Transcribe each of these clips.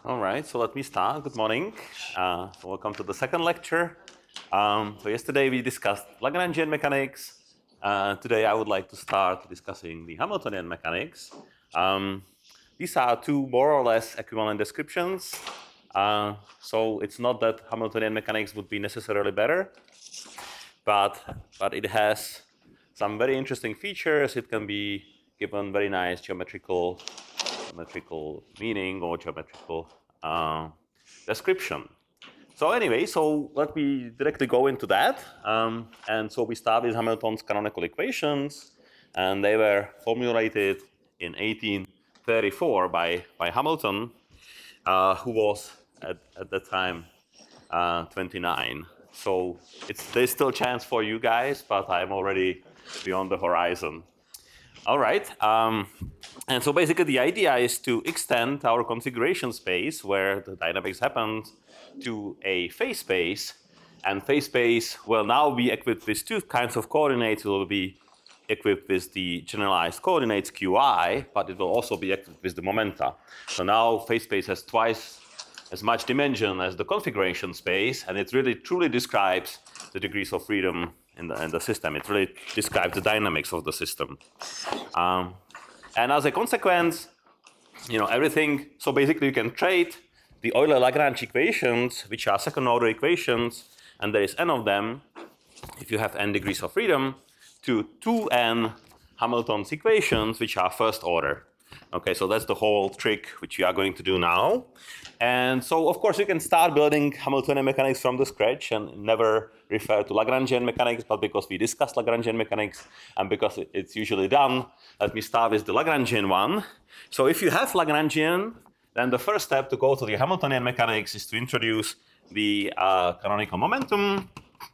All right, so let me start. Good morning. Welcome to the second lecture. So yesterday we discussed Lagrangian mechanics. Today I would like to start discussing the Hamiltonian mechanics. These are two more or less equivalent descriptions. So it's not that Hamiltonian mechanics would be necessarily better, but it has some very interesting features. It can be given very nice geometrical meaning or geometrical description. So anyway, so let me directly go into that. And so we start with Hamilton's canonical equations, and they were formulated in 1834 by Hamilton, who was at that time 29. So there's still a chance for you guys, but I'm already beyond the horizon. All right. And so basically the idea is to extend our configuration space where the dynamics happens to a phase space. And phase space will now be equipped with two kinds of coordinates. It will be equipped with the generalized coordinates qi, but it will also be equipped with the momenta. So now phase space has twice as much dimension as the configuration space, and it really truly describes the degrees of freedom in the system. It really describes the dynamics of the system. And as a consequence, everything, so basically you can trade the Euler-Lagrange equations, which are second-order equations, and there is n of them, if you have n degrees of freedom, to 2n Hamilton's equations, which are first order. Okay, so that's the whole trick which we are going to do now. And so, of course, you can start building Hamiltonian mechanics from the scratch and never refer to Lagrangian mechanics, but because we discussed Lagrangian mechanics and because it's usually done, let me start with the Lagrangian one. So if you have Lagrangian, then the first step to go to the Hamiltonian mechanics is to introduce the canonical momentum.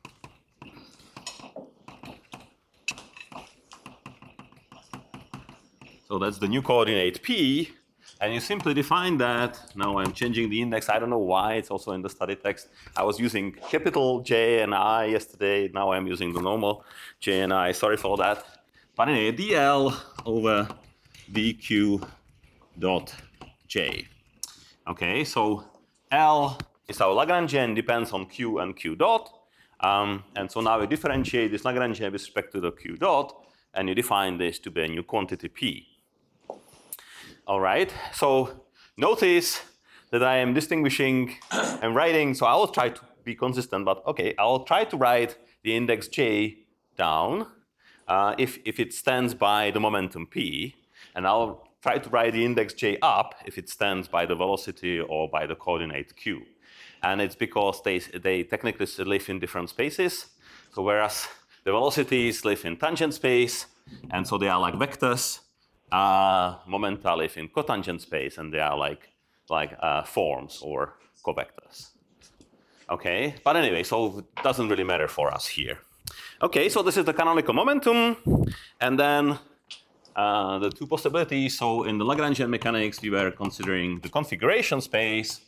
So that's the new coordinate P, and you simply define that. Now I'm changing the index. I don't know why, it's also in the study text. I was using capital J and I yesterday. Now I'm using the normal J and I. Sorry for that. But anyway, dl over dq dot j. Okay, so L is our Lagrangian, depends on q and q dot. And so now we differentiate this Lagrangian with respect to the q dot, and you define this to be a new quantity P. All right, so notice that I am distinguishing and writing, so I will try to be consistent, but okay, I will try to write the index j down if it stands by the momentum P, and I'll try to write the index j up if it stands by the velocity or by the coordinate q. And it's because they technically live in different spaces, so whereas the velocities live in tangent space, and so they are like vectors, momenta live in cotangent space, and they are like forms or covectors. Okay, but anyway, so it doesn't really matter for us here. Okay, so this is the canonical momentum, and then the two possibilities. So in the Lagrangian mechanics, we were considering the configuration space.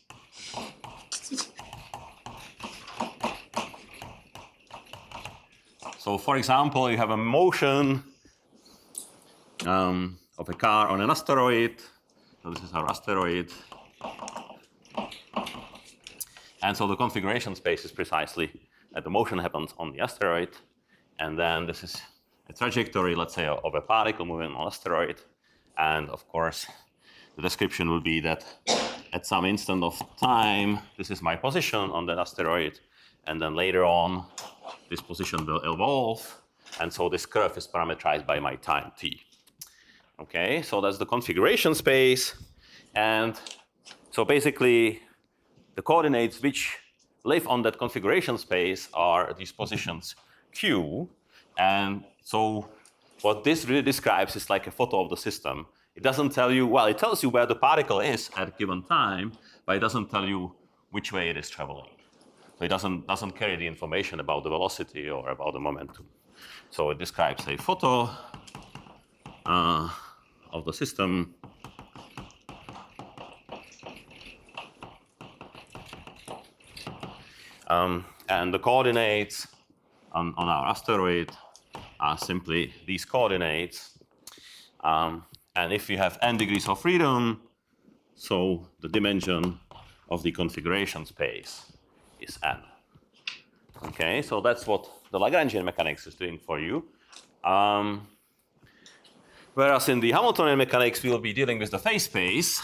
So for example, you have a motion of a car on an asteroid. So this is our asteroid. And so the configuration space is precisely that the motion happens on the asteroid. And then this is a trajectory, let's say, of a particle moving on an asteroid. And of course, the description will be that at some instant of time, this is my position on that asteroid. And then later on, this position will evolve. And so this curve is parameterized by my time t. Okay, so that's the configuration space. And so basically, the coordinates which live on that configuration space are these positions q. And so what this really describes is like a photo of the system. It doesn't tell you, well, it tells you where the particle is at a given time, but it doesn't tell you which way it is traveling. So it doesn't carry the information about the velocity or about the momentum. So it describes a photo of the system. And the coordinates on our asteroid are simply these coordinates. And if you have n degrees of freedom, so the dimension of the configuration space is n. Okay, so that's what the Lagrangian mechanics is doing for you. Whereas in the Hamiltonian mechanics, we will be dealing with the phase space.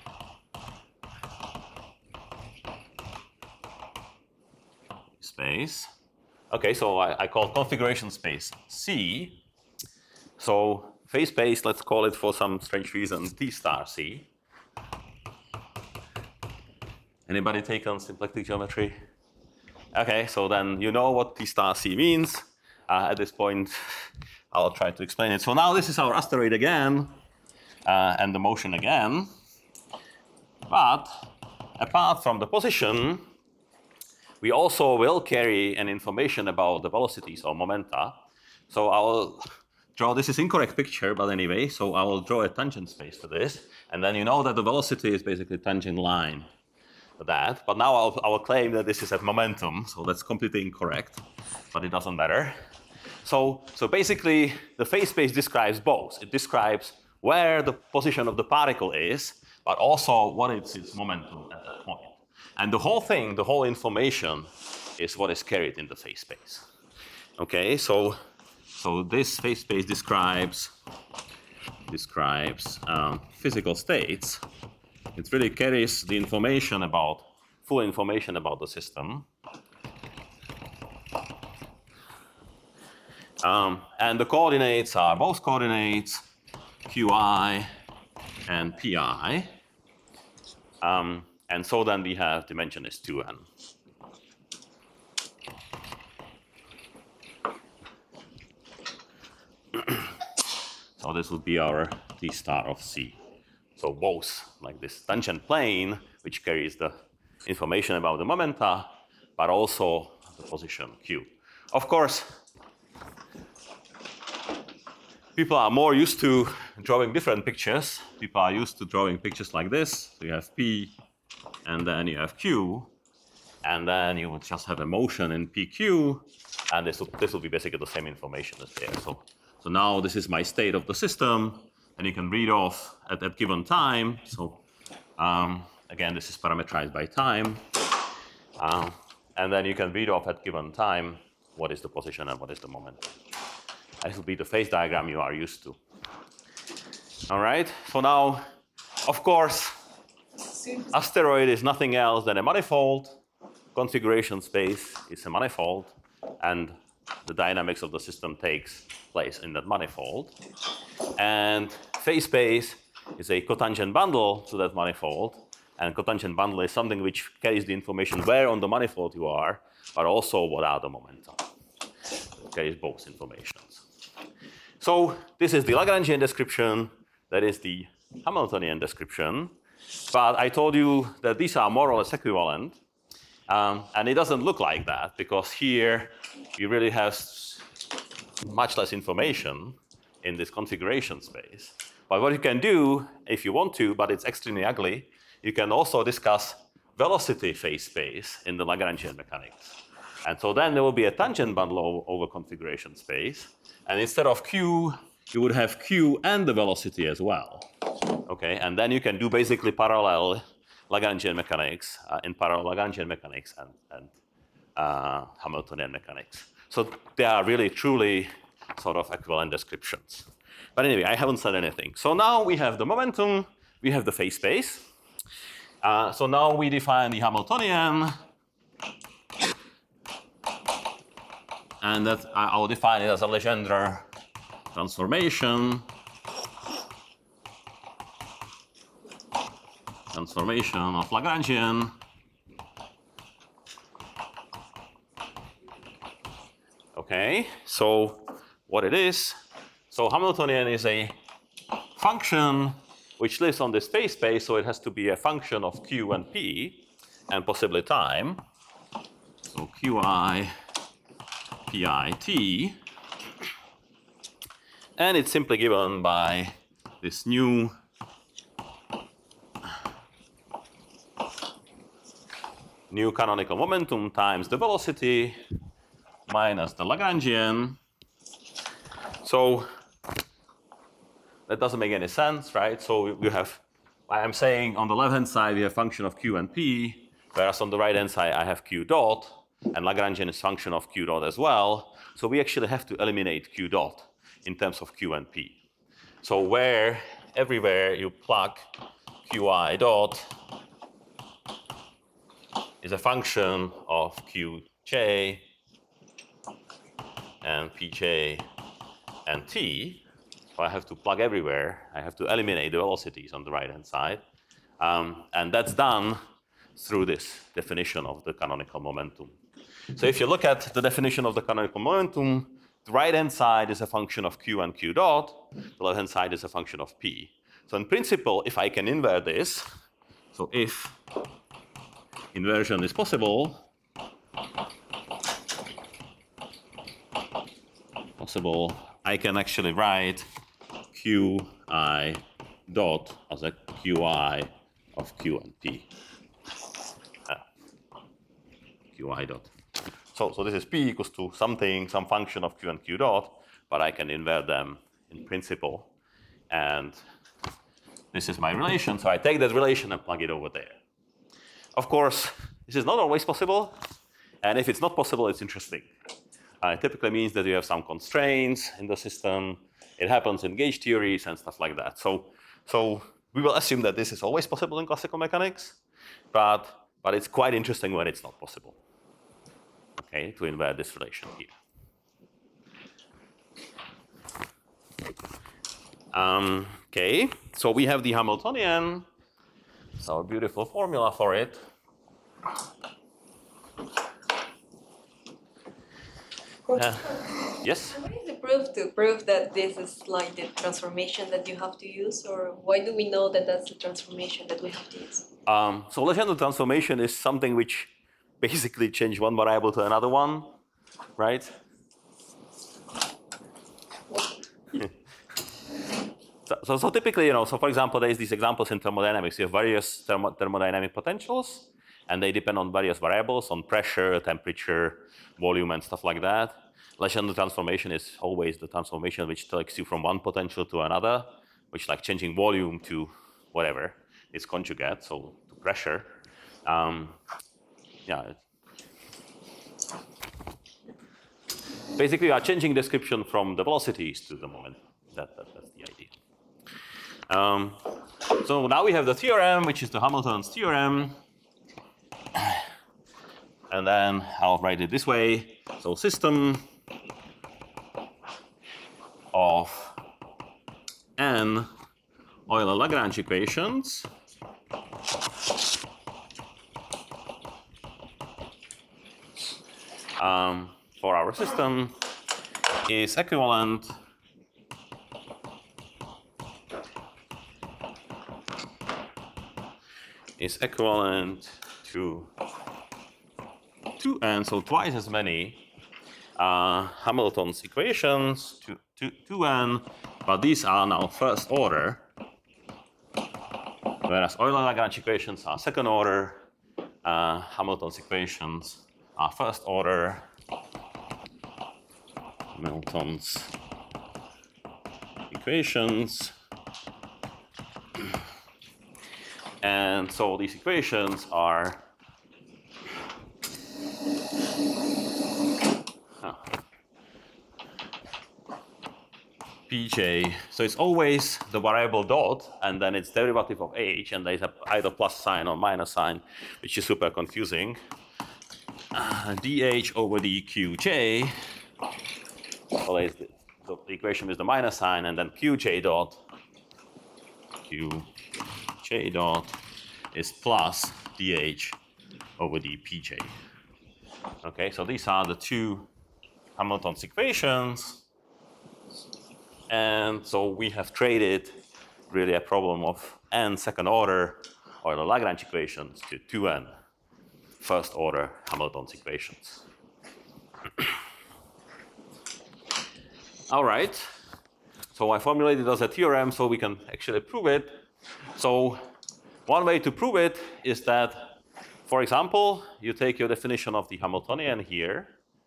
Okay, so I call configuration space C. So phase space, let's call it for some strange reason T star C. Anybody take on symplectic geometry? Okay, so then you know what T star C means. At this point, I'll try to explain it. So now this is our asteroid again, and the motion again. But apart from the position, we also will carry an information about the velocities or momenta. So I'll draw, this is incorrect picture, but anyway, so I will draw a tangent space to this. And then you know that the velocity is basically tangent line to that. But now I will claim that this is at momentum. So that's completely incorrect, but it doesn't matter. So basically, the phase space describes both. It describes where the position of the particle is, but also what is its momentum at that point. And the whole thing, the whole information is what is carried in the phase space. Okay, so this phase space describes physical states. It really carries the information about, full information about the system. And the coordinates are both coordinates, qi and pi. And so then we have dimension is 2n. So this would be our T star of C. So both like this tangent plane, which carries the information about the momenta, but also the position q. Of course, people are more used to drawing different pictures. People are used to drawing pictures like this. So you have P, and then you have Q, and then you would just have a motion in PQ, and this will be basically the same information as there. So now this is my state of the system, and you can read off at that given time. So again, this is parameterized by time. And then you can read off at given time what is the position and what is the moment. This will be the phase diagram you are used to. All right, so now, of course, asteroid is nothing else than a manifold. Configuration space is a manifold, and the dynamics of the system takes place in that manifold. And phase space is a cotangent bundle to that manifold. And cotangent bundle is something which carries the information where on the manifold you are, but also what are the momenta. It carries both informations. So this is the Lagrangian description. That is the Hamiltonian description. But I told you that these are more or less equivalent. And it doesn't look like that, because here you really have much less information in this configuration space. But what you can do, if you want to, but it's extremely ugly, you can also discuss velocity phase space in the Lagrangian mechanics. And so then there will be a tangent bundle over configuration space. And instead of q, you would have q and the velocity as well. Okay, and then you can do basically parallel Lagrangian mechanics, in parallel Lagrangian mechanics and Hamiltonian mechanics. So they are really, truly sort of equivalent descriptions. But anyway, I haven't said anything. So now we have the momentum, we have the phase space. So now we define the Hamiltonian. And that I will define it as a Legendre transformation. Transformation of Lagrangian. Okay, so what it is, so Hamiltonian is a function which lives on this phase space, so it has to be a function of q and p, and possibly time. So qi, pi, t. And it's simply given by this new canonical momentum times the velocity minus the Lagrangian. So that doesn't make any sense, right? So you have, I'm saying on the left-hand side we have function of q and p, whereas on the right-hand side I have q dot, and Lagrangian is function of q dot as well. So we actually have to eliminate q dot in terms of q and p. So everywhere you plug qi dot is a function of qj and pj and t. So I have to plug everywhere. I have to eliminate the velocities on the right-hand side. And that's done through this definition of the canonical momentum. So if you look at the definition of the canonical momentum, the right-hand side is a function of q and q dot. The left-hand side is a function of p. So in principle, if I can invert this, so if inversion is possible, I can actually write qi dot as a qi of q and p. Qi dot. So this is p equals to something, some function of q and q dot, but I can invert them in principle. And this is my relation, so I take that relation and plug it over there. Of course, this is not always possible, and if it's not possible, it's interesting. It typically means that you have some constraints in the system. It happens in gauge theories and stuff like that. So we will assume that this is always possible in classical mechanics, but it's quite interesting when it's not possible. Okay, to invert this relation here. Okay, so we have the Hamiltonian. So a beautiful formula for it. Yes? What is the proof to prove that this is like the transformation that you have to use, or why do we know that that's the transformation that we have to use? So Legendre transformation is something which basically change one variable to another one, right? So typically, so for example, there's these examples in thermodynamics. You have various thermodynamic potentials, and they depend on various variables, on pressure, temperature, volume, and stuff like that. Legendre transformation is always the transformation which takes you from one potential to another, which like changing volume to whatever is conjugate, so to pressure. Yeah. Basically, you are changing description from the velocities to the momentum. That's the idea. So now we have the theorem, which is the Hamilton's theorem. And then I'll write it this way. So system of n Euler-Lagrange equations for our system is equivalent to 2n, so twice as many Hamilton's equations, 2n, but these are now first order, whereas Euler-Lagrange equations are second order, Hamilton's equations are first order. Hamilton's equations. And so these equations are Pj. So it's always the variable dot, and then it's derivative of h, and there's either plus sign or minus sign, which is super confusing. dh over dqj. So the equation is the minus sign, and then qj dot is plus dh over dpj. Okay, so these are the two Hamilton's equations. And so we have traded really a problem of n second order Euler-Lagrange equations to 2n first order Hamilton's equations. All right, so I formulated it as a theorem so we can actually prove it. So one way to prove it is that, for example, you take your definition of the Hamiltonian here,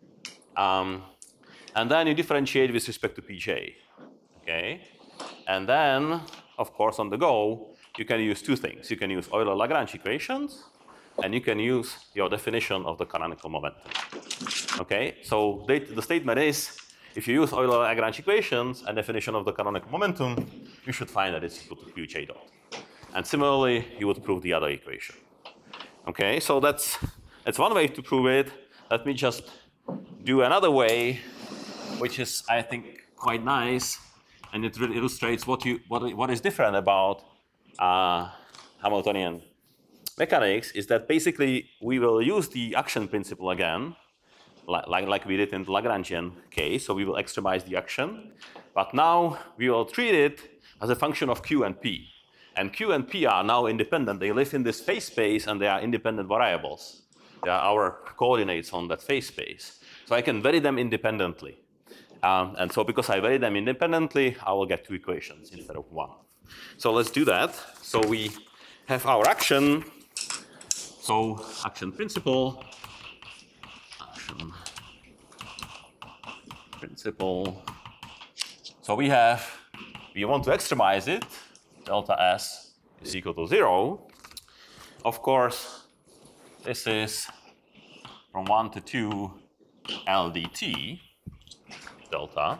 and then you differentiate with respect to Pj. Okay, and then, of course, on the go, you can use two things. You can use Euler-Lagrange equations, and you can use your definition of the canonical momentum. Okay, so the statement is, if you use Euler-Lagrange equations and definition of the canonical momentum, you should find that it's equal to Qj dot. And similarly, you would prove the other equation. Okay, so that's one way to prove it. Let me just do another way, which is, I think, quite nice, and it really illustrates what is different about Hamiltonian mechanics. Is that basically we will use the action principle again, like we did in the Lagrangian case. So we will extremize the action, but now we will treat it as a function of Q and P. And Q and P are now independent. They live in this phase space, and they are independent variables. They are our coordinates on that phase space. So I can vary them independently. And so because I vary them independently, I will get two equations instead of one. So let's do that. So we have our action. So action principle. So we want to extremize it. Delta S is equal to 0. Of course, this is from 1 to 2 LDT delta.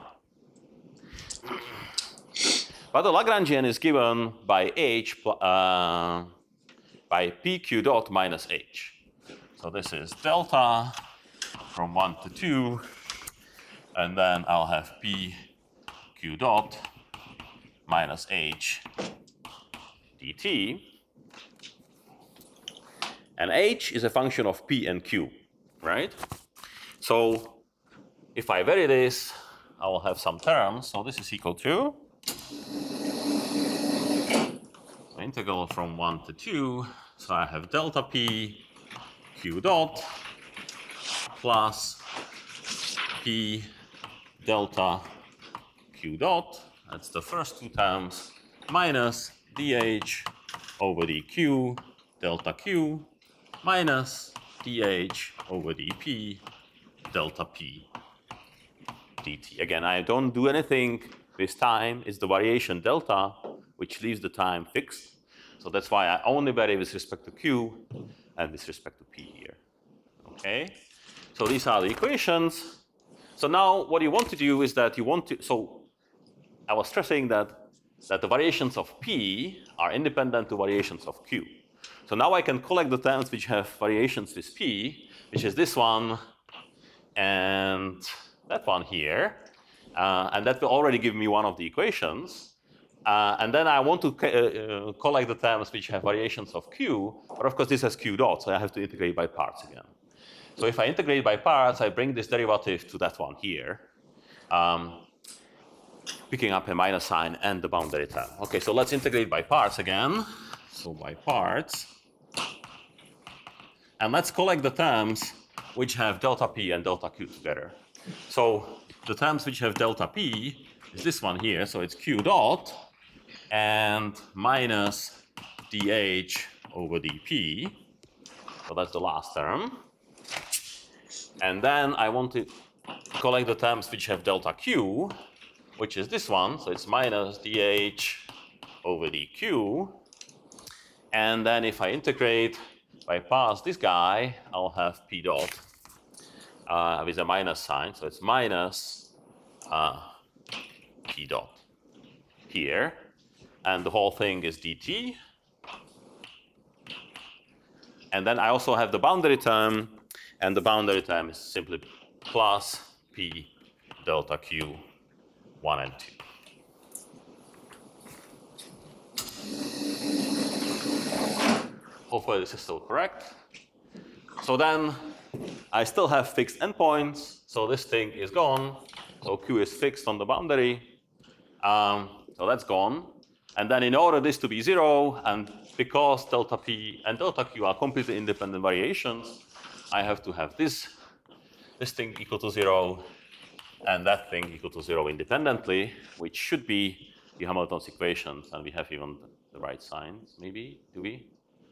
But the Lagrangian is given by H by PQ dot minus H. So this is delta from 1 to 2, and then I'll have PQ dot minus H dt. And H is a function of P and Q, right? So if I vary this, I will have some terms. So this is equal to integral from 1 to 2. So I have delta P Q dot plus P delta Q dot. That's the first two terms, minus dH over dQ delta Q minus dH over dP delta P dt. Again, I don't do anything with time. It's the variation delta which leaves the time fixed. So that's why I only vary with respect to Q and with respect to P here. Okay? So these are the equations. So now what you want to do is that you want to, so I was stressing that the variations of P are independent to variations of Q. So now I can collect the terms which have variations with P, which is this one and that one here. And that will already give me one of the equations. And then I want to collect the terms which have variations of Q, but of course this has Q dot, so I have to integrate by parts again. So if I integrate by parts, I bring this derivative to that one here, picking up a minus sign and the boundary term. Okay, so let's integrate by parts again. So by parts. And let's collect the terms which have delta P and delta Q together. So the terms which have delta P is this one here, so it's Q dot and minus dH over dP. So that's the last term. And then I want to collect the terms which have delta Q, which is this one, so it's minus dH over dQ. And then if I integrate by parts this guy, I'll have P dot with a minus sign, so it's minus P dot here. And the whole thing is dt. And then I also have the boundary term, and the boundary term is simply plus P delta Q 1 and 2. Hopefully this is still correct. So then I still have fixed endpoints, so this thing is gone. So Q is fixed on the boundary. So that's gone. And then in order this to be 0, and because delta P and delta Q are completely independent variations, I have to have this thing equal to 0 and that thing equal to 0 independently, which should be the Hamilton's equations, and we have even the right signs, maybe? Do we?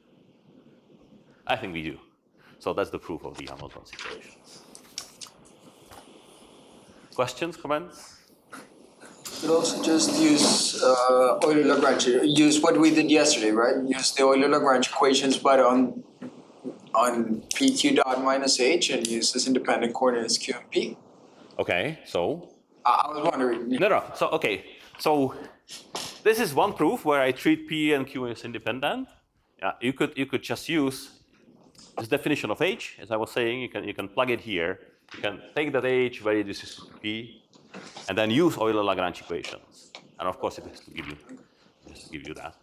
I think we do. So that's the proof of the Hamilton's equations. Questions, comments? could also just use Euler-Lagrange. Use what we did yesterday, right? Use the Euler-Lagrange equations, but on PQ dot minus H, and use this independent coordinates Q and P. Okay, so I was wondering. no. So okay, so this is one proof where I treat P and Q as independent. You could just use this definition of H, as I was saying. You can plug it here. You can take that H, vary this is P, and then use Euler-Lagrange equations. And of course, it has to give you that.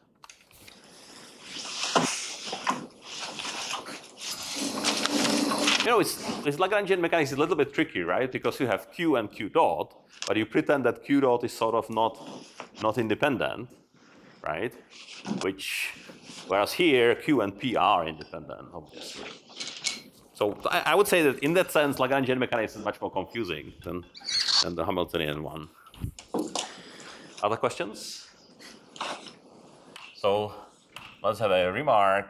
You know, this Lagrangian mechanics is a little bit tricky, right? Because you have Q and Q dot, but you pretend that Q dot is sort of not independent, right? Whereas here, Q and P are independent, obviously. So I would say that in that sense, Lagrangian mechanics is much more confusing than the Hamiltonian one. Other questions? So let's have a remark.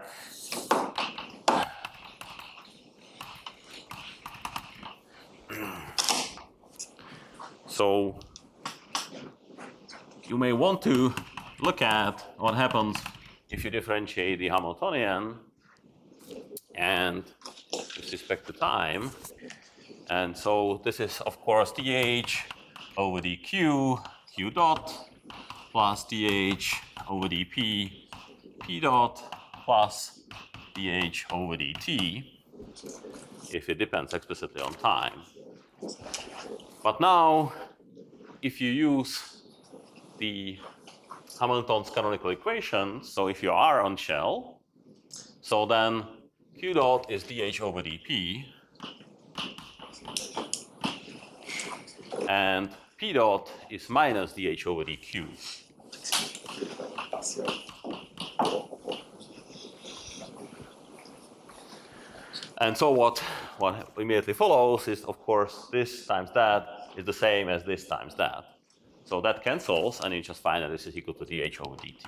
So you may want to look at what happens if you differentiate the Hamiltonian and with respect to time. And so this is, of course, dH over dq, q dot, plus dH over dp, p dot, plus dH over dt, if it depends explicitly on time. But now, if you use the Hamilton's canonical equation, so if you are on shell, so then q dot is dH over dp, and p dot is minus dH over dq. And so what immediately follows is, of course, this times that is the same as this times that. So that cancels, and you just find that this is equal to dH over dt.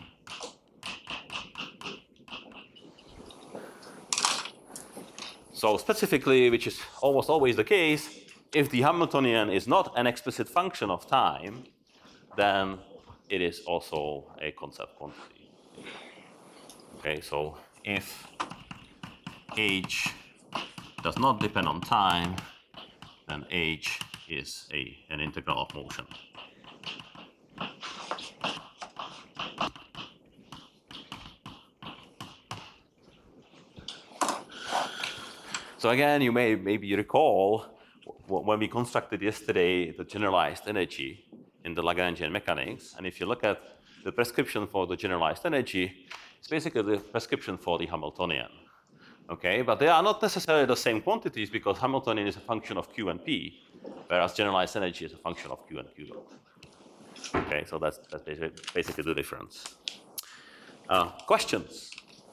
So specifically, which is almost always the case, if the Hamiltonian is not an explicit function of time, then it is also a concept quantity. Okay, so if H does not depend on time, then H is an integral of motion. So again, you may maybe recall when we constructed yesterday the generalized energy in the Lagrangian mechanics, and if you look at the prescription for the generalized energy, it's basically the prescription for the Hamiltonian. Okay, but they are not necessarily the same quantities because Hamiltonian is a function of Q and P, whereas generalized energy is a function of Q and Q dot. Okay, so that's basically the difference. Questions?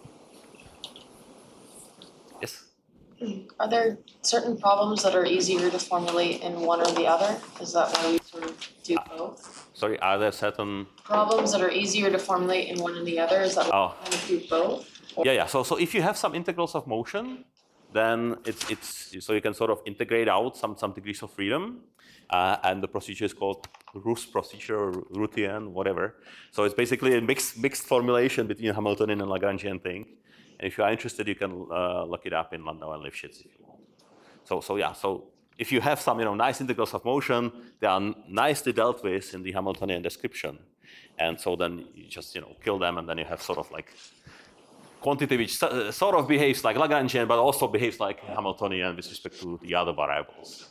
Yes? Are there certain problems that are easier to formulate in one or the other? Is that why we sort of do both? Sorry, are there certain Problems that are easier to formulate in one and the other? Is that why we kind of do both? Yeah. So if you have some integrals of motion, then it's so you can sort of integrate out some degrees of freedom, and the procedure is called Roos procedure or Roothian, whatever. So it's basically a mixed formulation between Hamiltonian and Lagrangian thing. And if you are interested, you can look it up in Landau and Lifshitz if you want. So if you have some nice integrals of motion, they are nicely dealt with in the Hamiltonian description, and so then you just kill them, and then you have sort of like quantity which sort of behaves like Lagrangian, but also behaves like Hamiltonian with respect to the other variables.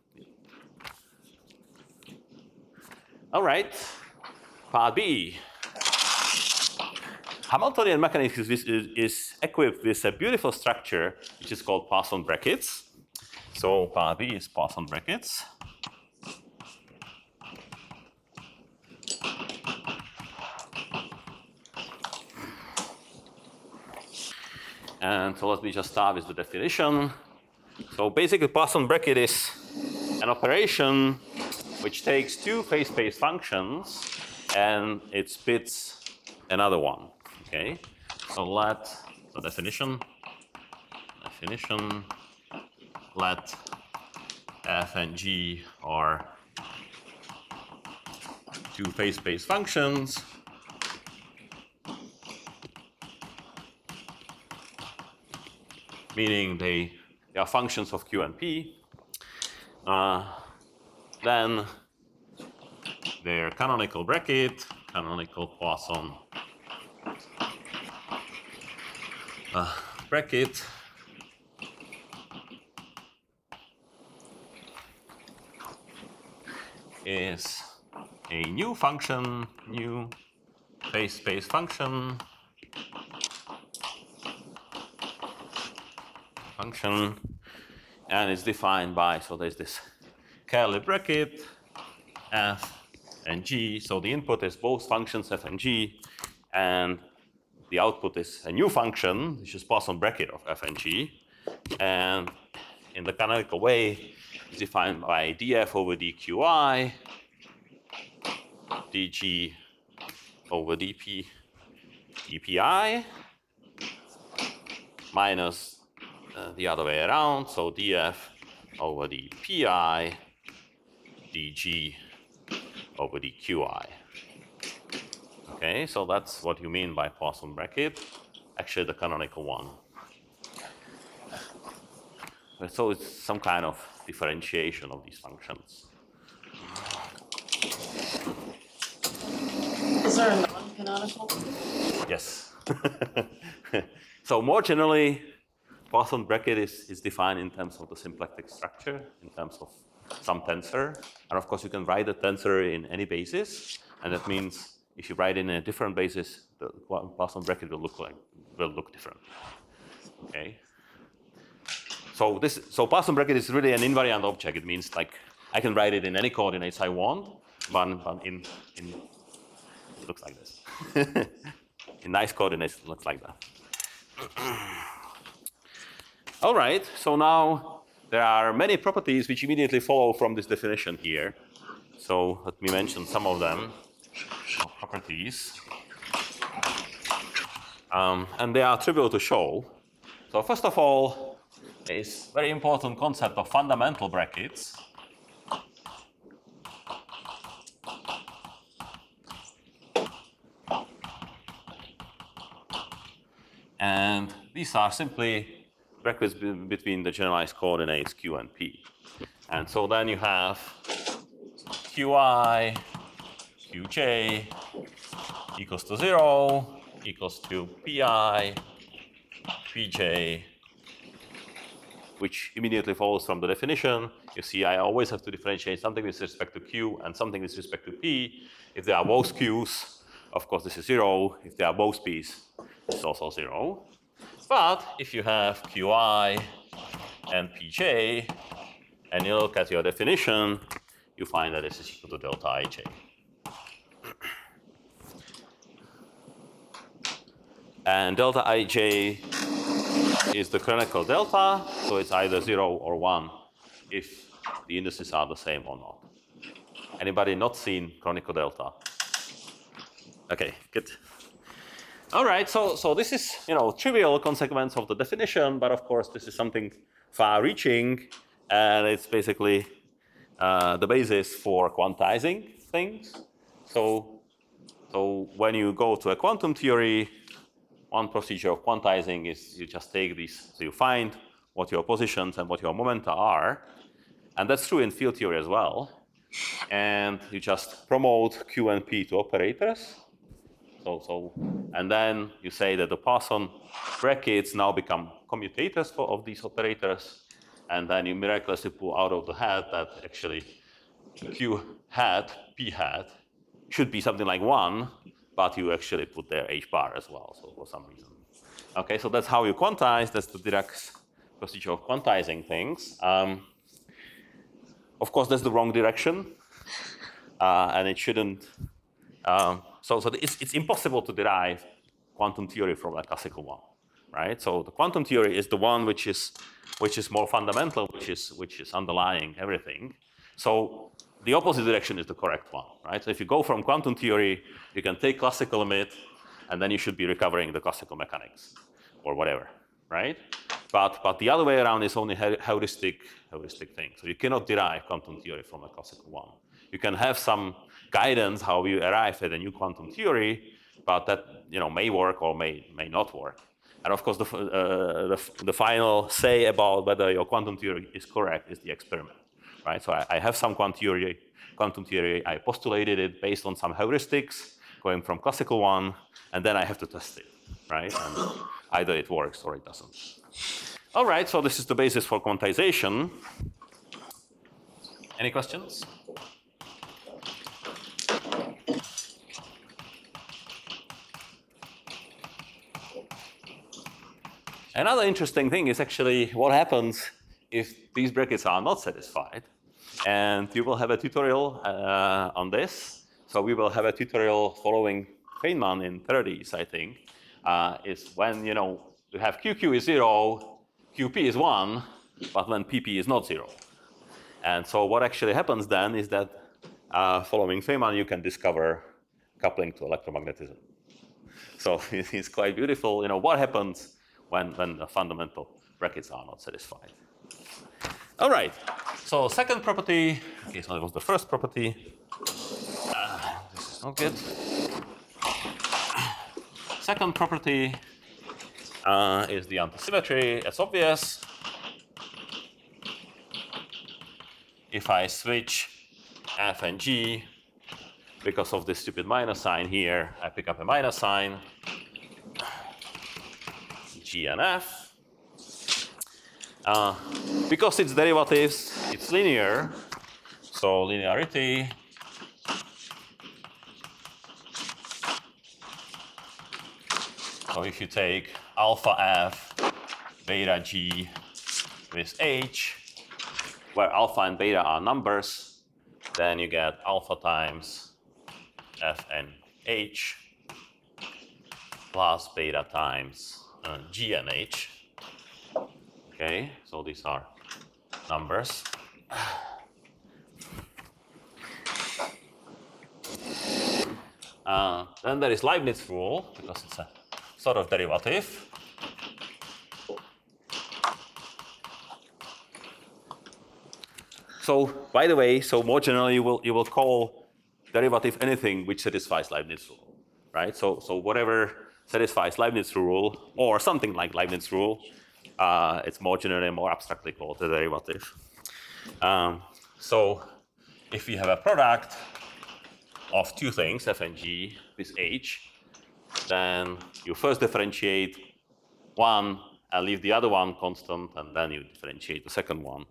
All right, part B. Hamiltonian mechanics is equipped with a beautiful structure which is called Poisson brackets. So part B is Poisson brackets. And so let me just start with the definition. So basically, Poisson bracket is an operation which takes two phase space functions and it spits another one. Okay. So definition. Let f and g are two phase space functions. Meaning they are functions of Q and P. Then their canonical bracket, canonical Poisson bracket is a new function, new phase space function, and it's defined by, so there's this curly bracket, f and g. So the input is both functions f and g, and the output is a new function, which is Poisson bracket of f and g. And in the canonical way, it's defined by df over dqi, dg over dpi, minus the other way around, so df over dpi, dg over dqi. Okay, so that's what you mean by Poisson bracket, actually the canonical one. So it's some kind of differentiation of these functions. Is there a non-canonical? Yes. So more generally, Poisson bracket is defined in terms of the symplectic structure, in terms of some tensor. And of course, you can write a tensor in any basis. And that means if you write in a different basis, the Poisson bracket will look different. Okay. So Poisson bracket is really an invariant object. It means like I can write it in any coordinates I want, but in it looks like this. In nice coordinates, it looks like that. All right, so now there are many properties which immediately follow from this definition here. So let me mention some of them, properties. And they are trivial to show. So first of all, is very important concept of fundamental brackets. And these are simply brackets between the generalized coordinates q and p. And so then you have qi, qj equals to 0, equals to pi, pj, which immediately follows from the definition. You see, I always have to differentiate something with respect to q and something with respect to p. If they are both q's, of course, this is 0. If they are both p's, it's also 0. But if you have qi and pj, and you look at your definition, you find that this is equal to delta ij. And delta ij is the canonical delta, so it's either 0 or 1 if the indices are the same or not. Anybody not seen canonical delta? Okay, good. All right, so this is, trivial consequence of the definition, but of course this is something far-reaching, and it's basically the basis for quantizing things. So when you go to a quantum theory, one procedure of quantizing is you just take these, so you find what your positions and what your momenta are, and that's true in field theory as well. And you just promote Q and P to operators. And then you say that the Poisson brackets now become commutators of these operators, and then you miraculously pull out of the hat that actually Q hat, P hat should be something like 1, but you actually put there H bar as well, so for some reason. Okay, so that's how you quantize. That's the Dirac's procedure of quantizing things. Of course, that's the wrong direction, and it shouldn't. So it's impossible to derive quantum theory from a classical one, right? So the quantum theory is the one which is more fundamental, which is underlying everything. So the opposite direction is the correct one, right? So if you go from quantum theory, you can take classical limit, and then you should be recovering the classical mechanics or whatever, right? But the other way around is only heuristic thing. So you cannot derive quantum theory from a classical one. You can have some guidance how you arrive at a new quantum theory, but that may work or may not work. And of course, the final say about whether your quantum theory is correct is the experiment, right? So I have some quantum theory. I postulated it based on some heuristics going from classical one, and then I have to test it, right? And either it works or it doesn't. All right, so this is the basis for quantization. Any questions? Another interesting thing is actually what happens if these brackets are not satisfied. And you will have a tutorial on this. So we will have a tutorial following Feynman in 30s, I think. Is when you have QQ is 0, QP is 1, but when PP is not 0. And so what actually happens then is that following Feynman, you can discover coupling to electromagnetism. So it's quite beautiful. What happens when the fundamental brackets are not satisfied. All right, so second property, okay, so that was the first property. This is not good. Second property is the antisymmetry. It's obvious. If I switch F and G, because of this stupid minus sign here, I pick up a minus sign. G and F. Because it's derivatives, it's linear. So linearity. So if you take alpha F, beta G with H, where alpha and beta are numbers, then you get alpha times F and H plus beta times G and H. Okay, so these are numbers. Then there is Leibniz rule, because it's a sort of derivative. So, by the way, so more generally, you will call derivative anything which satisfies Leibniz rule, right? So whatever satisfies Leibniz rule, or something like Leibniz rule, it's more generally, more abstractly called a derivative. So if we have a product of two things, F and G, with H, then you first differentiate one and leave the other one constant, and then you differentiate the second one.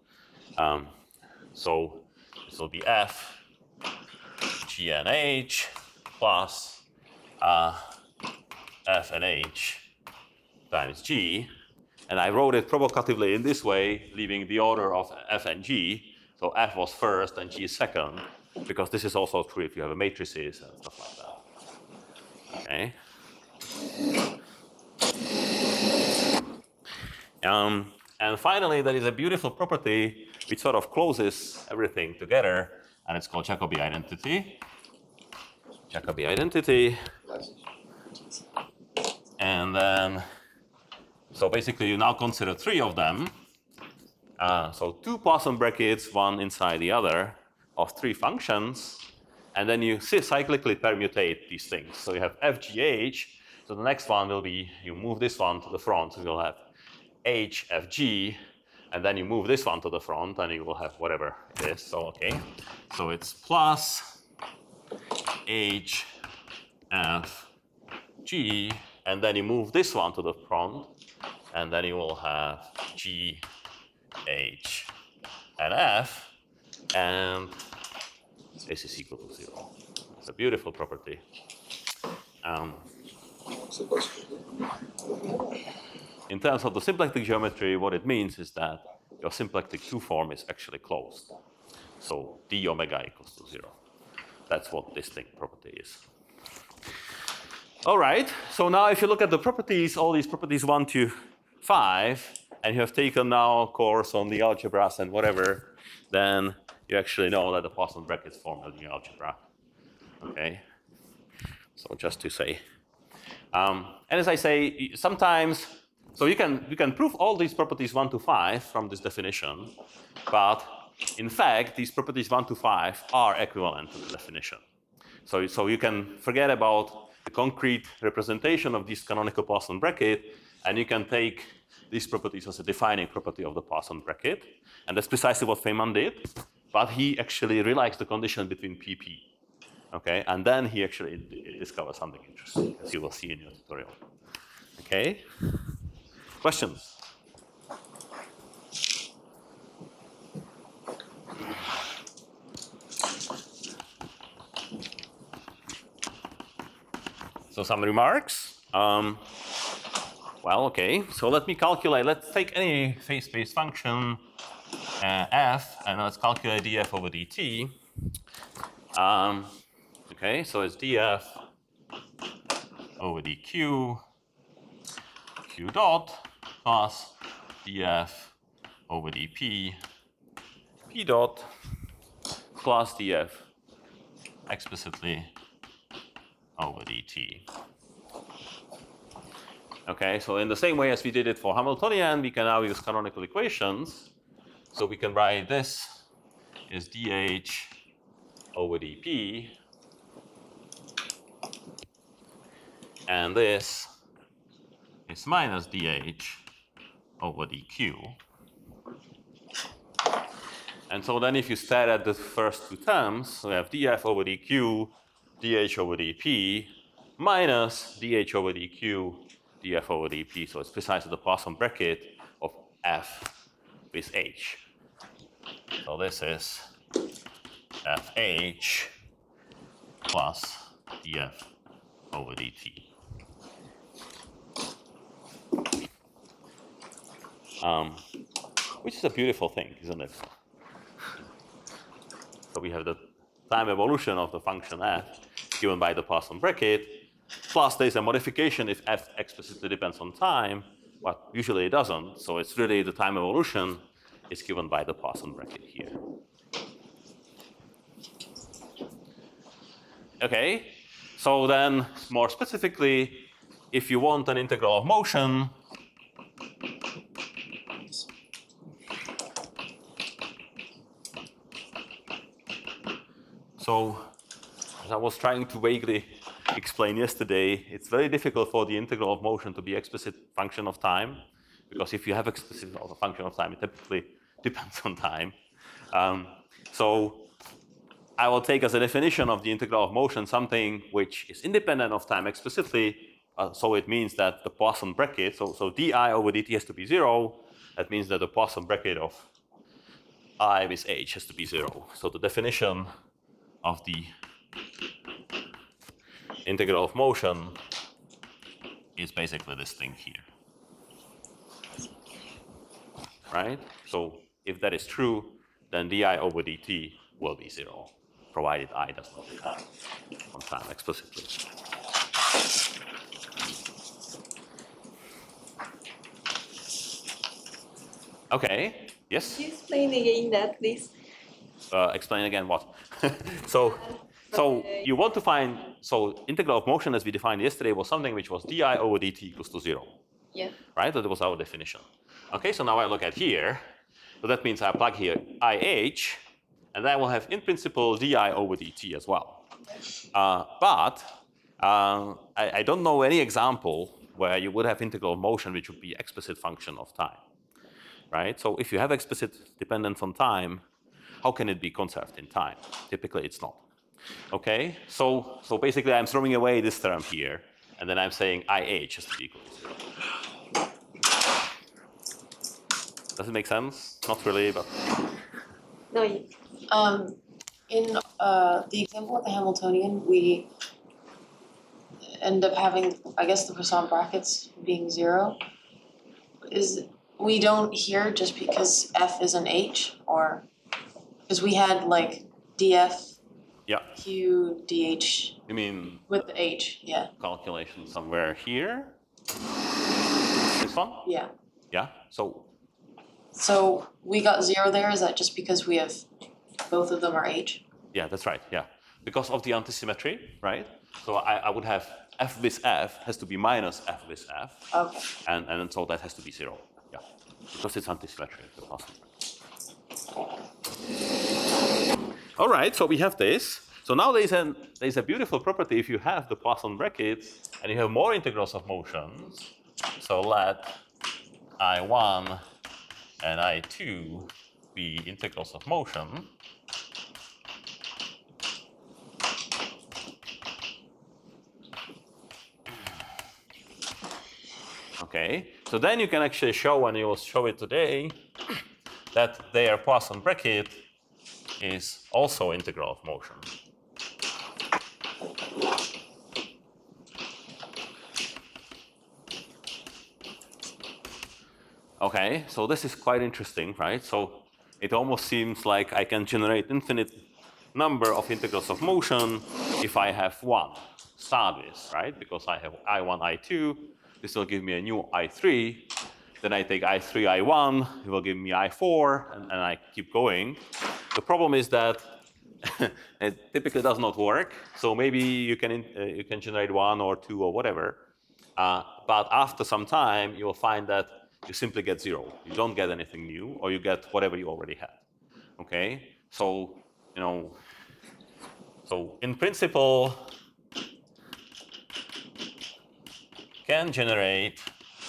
So this will be F, G and H, plus F and H times G. And I wrote it provocatively in this way, leaving the order of F and G. So F was first and G is second, because this is also true if you have a matrices and stuff like that. Okay. And finally, there is a beautiful property which sort of closes everything together, and it's called Jacobi identity. Jacobi identity. And then, so basically you now consider three of them. So two Poisson brackets, one inside the other, of three functions. And then you cyclically permutate these things. So you have FGH. So the next one will be, you move this one to the front, so you'll have HFG. And then you move this one to the front, and you will have whatever it is. So, okay. So it's plus HFG. And then you move this one to the front, and then you will have G, H, and F, and this is equal to 0. It's a beautiful property. In terms of the symplectic geometry, what it means is that your symplectic 2 form is actually closed. So d omega equals to 0. That's what this thing property is. All right, so now if you look at the properties, all these properties 1 to 5, and you have taken now a course on the algebras and whatever, then you actually know that the Poisson brackets form a new algebra. Okay, so just to say. And as I say, sometimes, so you can prove all these properties 1 to 5 from this definition, but in fact, these properties 1 to 5 are equivalent to the definition. So you can forget about the concrete representation of this canonical Poisson bracket, and you can take these properties as a defining property of the Poisson bracket. And that's precisely what Feynman did, but he actually relaxed the condition between PP. Okay, and then he actually discovered something interesting, as you will see in your tutorial. Okay, questions? So some remarks. Well, okay, so let me calculate. Let's take any phase-space function f, and let's calculate df over dt. Okay, so it's df over dq, q dot, plus df over dp, p dot, plus df explicitly over dt. Okay, so in the same way as we did it for Hamiltonian, we can now use canonical equations. So we can write this is dh over dp, and this is minus dh over dq. And so then if you stare at the first two terms, so we have df over dq, dh over dp, minus dh over dq, df over dp. So it's precisely the Poisson bracket of f with h. So this is fh plus df over dt. Which is a beautiful thing, isn't it? So we have the time evolution of the function f given by the Poisson bracket, plus there's a modification if f explicitly depends on time, but usually it doesn't. So it's really the time evolution is given by the Poisson bracket here. Okay, so then more specifically, if you want an integral of motion, so as I was trying to vaguely explain yesterday, it's very difficult for the integral of motion to be explicit function of time, because if you have explicit function of time, it typically depends on time. So I will take as a definition of the integral of motion something which is independent of time explicitly. So it means that the Poisson bracket, so di over dt has to be 0. That means that the Poisson bracket of I with h has to be 0. So the definition of the integral of motion is basically this thing here. Right? So if that is true, then di over dt will be 0, provided I does not depend on time explicitly. Okay, yes? Can you explain again that, please? Explain again what? So you want to find, so integral of motion as we defined yesterday was something which was di over dt equals to 0. Yeah. Right? That was our definition. Okay, so now I look at here. So that means I plug here IH, and I will have in principle di over dt as well. But I don't know any example where you would have integral of motion which would be explicit function of time. Right? So if you have explicit dependence on time, how can it be conserved in time? Typically it's not. Okay, so basically I'm throwing away this term here, and then I'm saying IH has to be equal to 0. Does it make sense? Not really, but... No, In the example of the Hamiltonian, we end up having, I guess, the Poisson brackets being 0. We don't here just because f is an h, or because we had like df, yeah. q, dh. You mean with the h, yeah. Calculation somewhere here? This one? Yeah. Yeah. So we got 0 there. Is that just because we have both of them are h? Yeah, that's right. Yeah, because of the antisymmetry, right? So I would have f with f has to be minus f with f. Okay. And so that has to be 0. Yeah, because it's antisymmetry. All right, so we have this. So now there's a beautiful property if you have the Poisson bracket and you have more integrals of motions. So let I1 and I2 be integrals of motion. Okay, so then you can actually show, and you will show it today, that their Poisson bracket is also integral of motion. Okay, so this is quite interesting, right? So it almost seems like I can generate infinite number of integrals of motion if I have one. Start with, right? Because I have I1, I2. This will give me a new I3. Then I take I3, I1. It will give me I4, and I keep going. The problem is that it typically does not work. So maybe you can generate one or two or whatever. But after some time, you will find that you simply get zero. You don't get anything new, or you get whatever you already had. Okay, so so in principle, can generate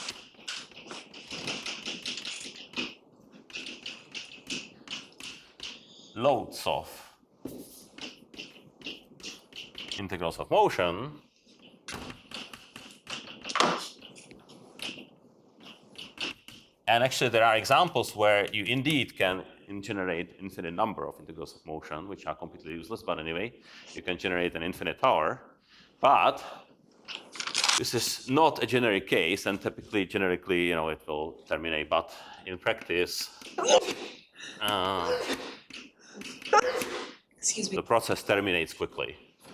loads of integrals of motion and actually there are examples where you indeed can generate infinite number of integrals of motion, which are completely useless, but anyway, you can generate an infinite tower. But this is not a generic case, and typically, generically, it will terminate. But in practice, Excuse me. the process terminates quickly.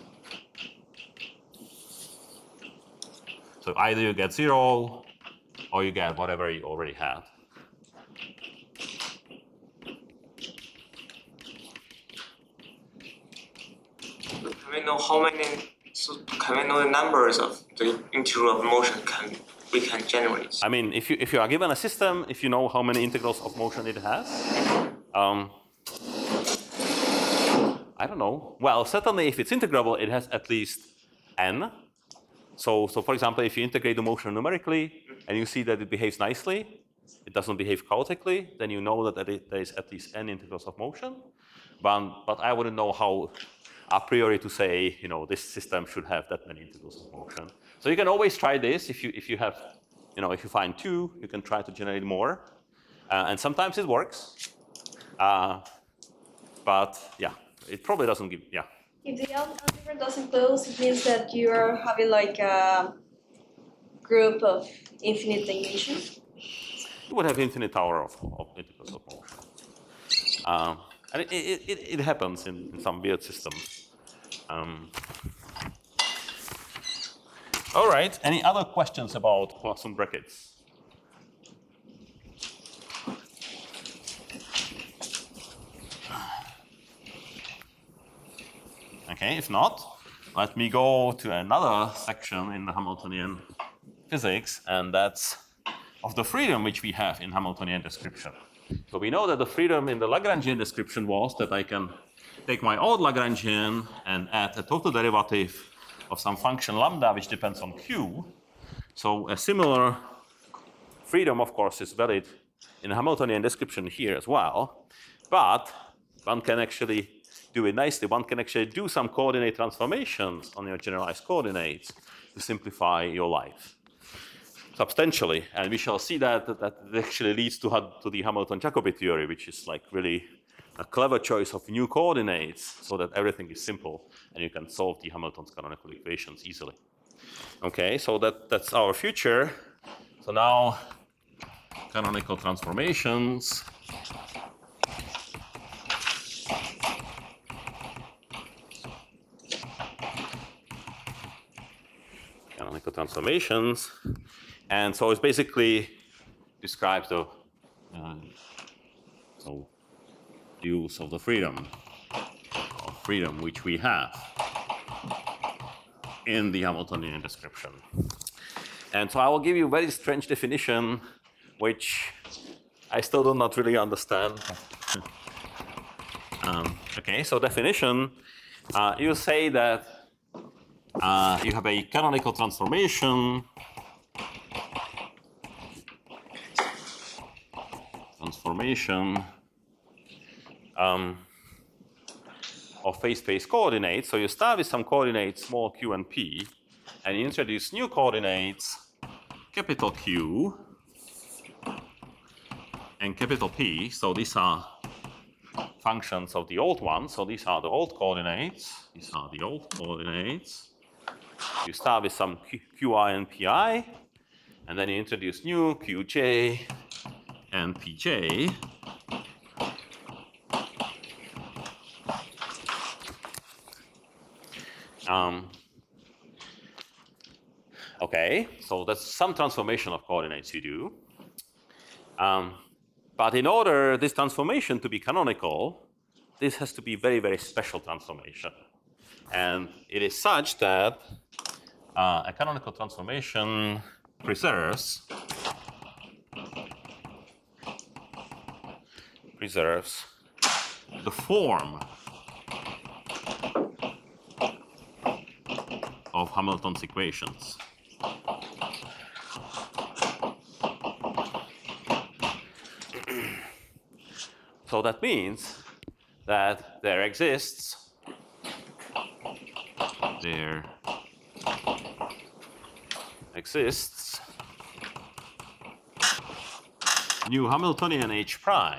So either you get zero, or you get whatever you already had. Can we know how many? So can we know the numbers of the integral of motion we can generate? I mean, if you are given a system, if you know how many integrals of motion it has, I don't know. Well, certainly if it's integrable, it has at least n. So for example, if you integrate the motion numerically and you see that it behaves nicely, it doesn't behave chaotically, then you know that there is at least n integrals of motion. But I wouldn't know how a priori to say, this system should have that many integrals of motion. So you can always try this. If you have, if you find two, you can try to generate more, and sometimes it works. But yeah, it probably doesn't give. Yeah. If the algebra doesn't close, it means that you are having like a group of infinite dimensions. You would have infinite tower of integrals of motion. And it happens in some weird systems. All right, any other questions about Poisson brackets? Okay, if not, let me go to another section in the Hamiltonian physics, and that's of the freedom which we have in Hamiltonian description. So we know that the freedom in the Lagrangian description was that I can take my old Lagrangian and add a total derivative of some function lambda which depends on q. So a similar freedom, of course, is valid in Hamiltonian description here as well. But one can actually do it nicely. One can actually do some coordinate transformations on your generalized coordinates to simplify your life substantially, and we shall see that actually leads to the Hamilton-Jacobi theory, which is like really a clever choice of new coordinates so that everything is simple and you can solve the Hamilton's canonical equations easily. Okay, so that's our future. So now canonical transformations. Canonical transformations. And so it basically describes the use of the freedom which we have in the Hamiltonian description. And so I will give you a very strange definition, which I still do not really understand. Okay, so definition, you say that you have a canonical transformation of phase space coordinates. So you start with some coordinates small q and p, and you introduce new coordinates capital Q and capital P. So these are functions of the old ones. So these are the old coordinates. These are the old coordinates. You start with some qi and pi, and then you introduce new qj and pj. Okay, so that's some transformation of coordinates you do. But in order this transformation to be canonical, this has to be very, very special transformation. And it is such that a canonical transformation preserves the form of Hamilton's equations. So that means that there exists new Hamiltonian H prime,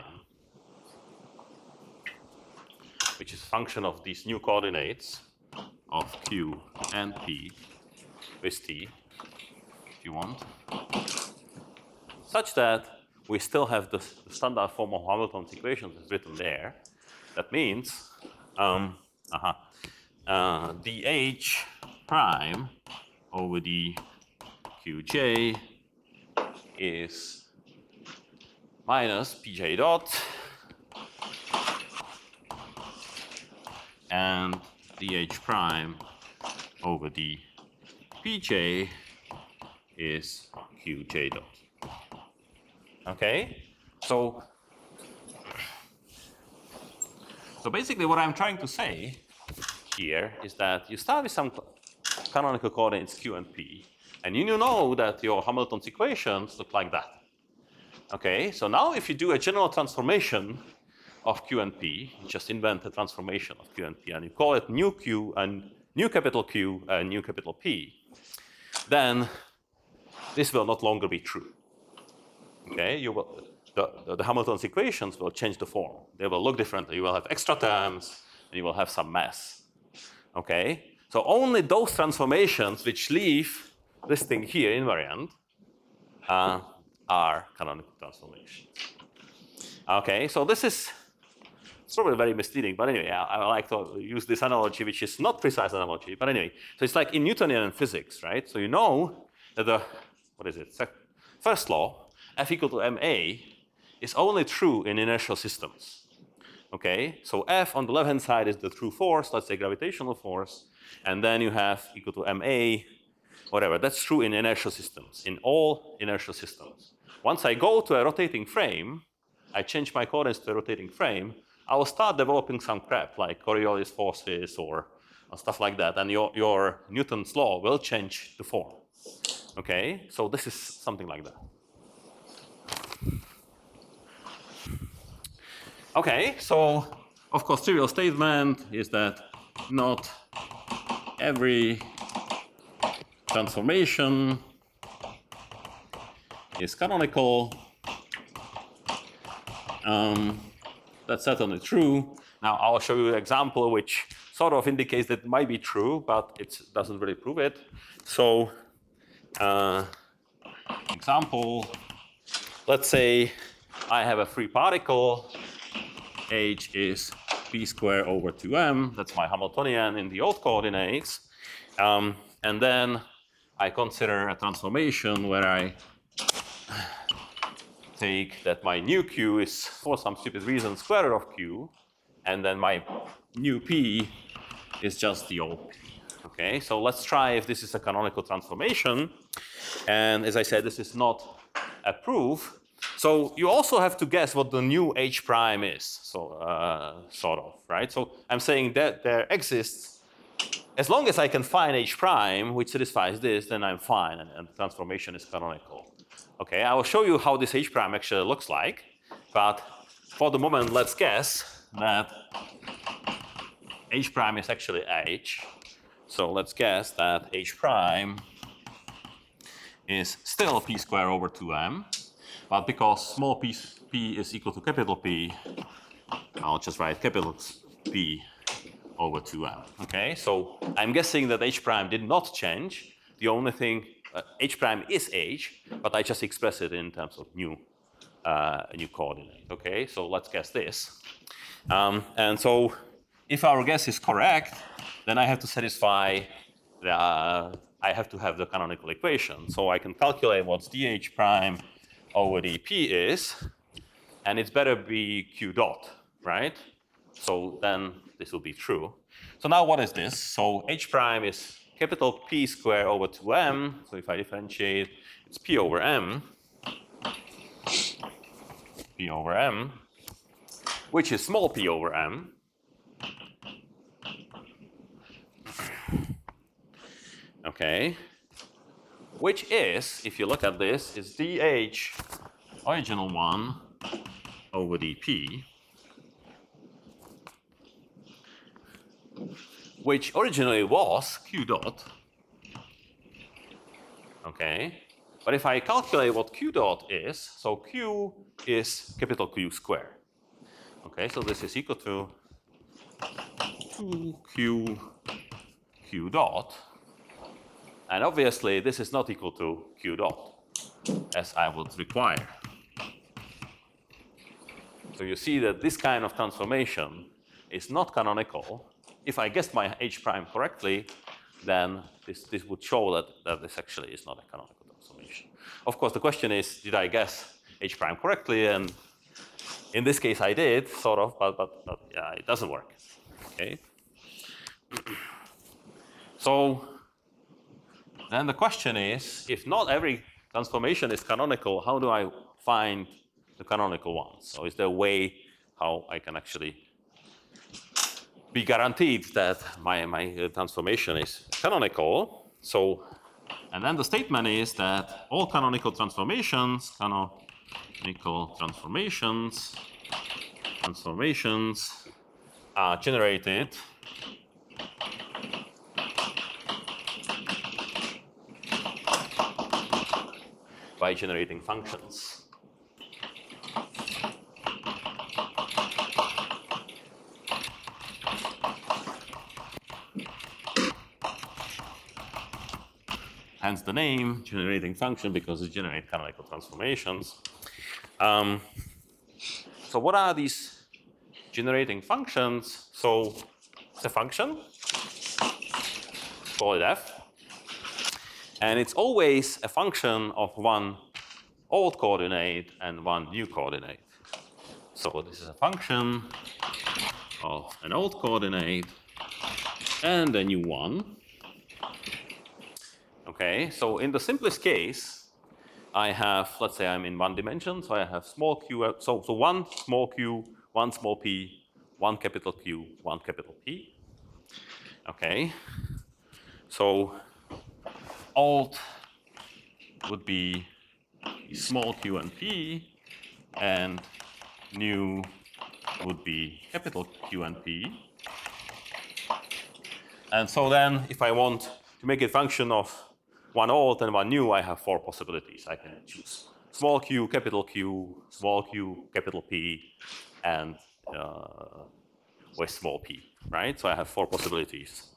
which is a function of these new coordinates of Q and P with T, if you want, such that we still have the standard form of Hamilton's equations is written there. That means dH prime over the Qj is minus Pj dot, and dH prime over the Pj is Qj dot. Okay, so basically what I'm trying to say here is that you start with some canonical coordinates q and p, and you know that your Hamilton's equations look like that. Okay, so now if you do a general transformation of q and p, you just invent a transformation of q and p, and you call it new q and new capital Q and new capital P, then this will not longer be true. Okay, the Hamilton's equations will change the form. They will look differently. You will have extra terms, and you will have some mass. Okay, so only those transformations which leave this thing here invariant are canonical transformations. Okay, so this is probably very misleading, but anyway, I like to use this analogy, which is not precise analogy, but anyway. So it's like in Newtonian physics, right? So you know that the, first law, F equal to ma, is only true in inertial systems. Okay, so F on the left-hand side is the true force, let's say gravitational force, and then you have equal to ma, whatever. That's true in inertial systems, in all inertial systems. Once I go to a rotating frame, I change my coordinates to a rotating frame, I will start developing some crap like Coriolis forces or stuff like that, and your Newton's law will change the form. Okay, so this is something like that. Okay, so of course trivial statement is that not every transformation is canonical. That's certainly true. Now I'll show you an example which sort of indicates that it might be true, but it doesn't really prove it. So example, let's say I have a free particle, h is p squared over 2m, that's my Hamiltonian in the old coordinates, and then I consider a transformation where I take that my new q is, for some stupid reason, square root of q, and then my new p is just the old p. Okay, so let's try if this is a canonical transformation. And as I said, this is not a proof, So you also have to guess what the new H prime is, so sort of, right? So I'm saying that there exists, as long as I can find H prime which satisfies this, then I'm fine, and the transformation is canonical. Okay, I will show you how this H prime actually looks like, but for the moment, let's guess that H prime is actually H. So let's guess that H prime is still P squared over 2m, but because small p is equal to capital P, I'll just write capital P over 2m. Okay, so I'm guessing that H prime did not change. The only thing, H prime is H, but I just express it in terms of new coordinate. Okay, so let's guess this. And so if our guess is correct, then I have to satisfy I have to have the canonical equation. So I can calculate what dH prime over dP is, and it's better be Q dot, right? So then this will be true. So now what is this? So H prime is capital P squared over 2m. So if I differentiate, it's P over m. P over m, which is small p over m. Okay, which is, if you look at this, is dH original one over dP, which originally was Q dot. Okay, but if I calculate what Q dot is, so Q is capital Q squared. Okay, so this is equal to 2Q dot. And obviously, this is not equal to Q dot, as I would require. So you see that this kind of transformation is not canonical. If I guessed my H prime correctly, then this would show that this actually is not a canonical transformation. Of course, the question is, did I guess H prime correctly? And in this case, I did, sort of, but yeah, it doesn't work. Okay. So then the question is, if not every transformation is canonical, how do I find the canonical ones? So is there a way how I can actually be guaranteed that my transformation is canonical? So, and then the statement is that all canonical transformations are generated by generating functions. Hence the name, generating function, because it generates canonical transformations. So what are these generating functions? So it's a function, call it f. And it's always a function of one old coordinate and one new coordinate. So this is a function of an old coordinate and a new one. Okay, so in the simplest case, I have, let's say I'm in one dimension, so I have small q, so one small q, one small p, one capital Q, one capital P. Okay, so alt would be small q and p, and new would be capital Q and p. And so then, if I want to make a function of one old and one new, I have four possibilities. I can choose small q, small q, capital P, and with small p, right? So I have four possibilities.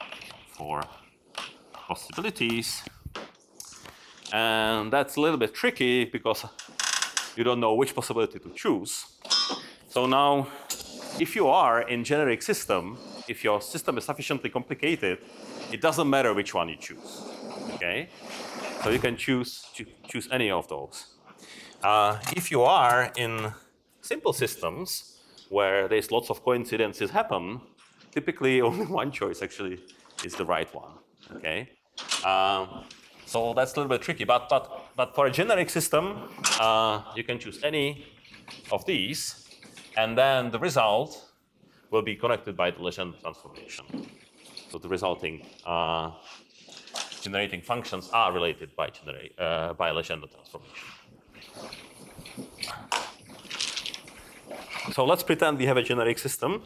And that's a little bit tricky because you don't know which possibility to choose. So now, if you are in generic system, if your system is sufficiently complicated, it doesn't matter which one you choose. Okay, so you can choose any of those. If you are in simple systems where there's lots of coincidences happen, typically only one choice actually is the right one. Okay, so that's a little bit tricky, but But for a generic system, you can choose any of these, and then the result will be connected by the Legendre transformation. So the resulting generating functions are related by Legendre transformation. So let's pretend we have a generic system,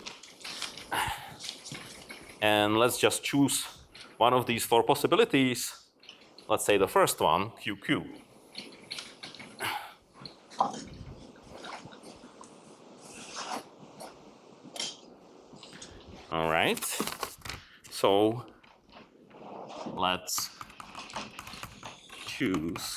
and let's just choose one of these 4 possibilities. Let's say the first one, QQ. All right. So let's choose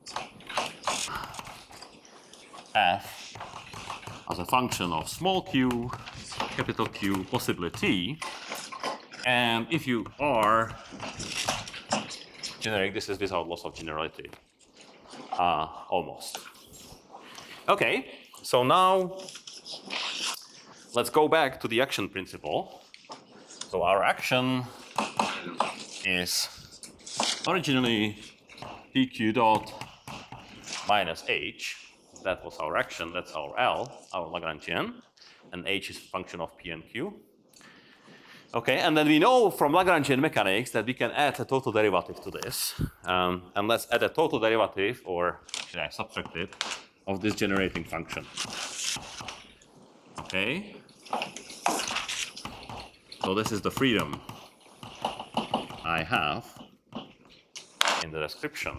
f as a function of small q, capital Q, possibly t. And if you are generic, this is without loss of generality. Almost. Okay, so now let's go back to the action principle. So our action is originally PQ dot minus H. That was our action, that's our L, our Lagrangian. And H is a function of P and Q. Okay, and then we know from Lagrangian mechanics that we can add a total derivative to this. And let's add a total derivative, or should I subtract it, of this generating function. Okay. So this is the freedom I have in the description.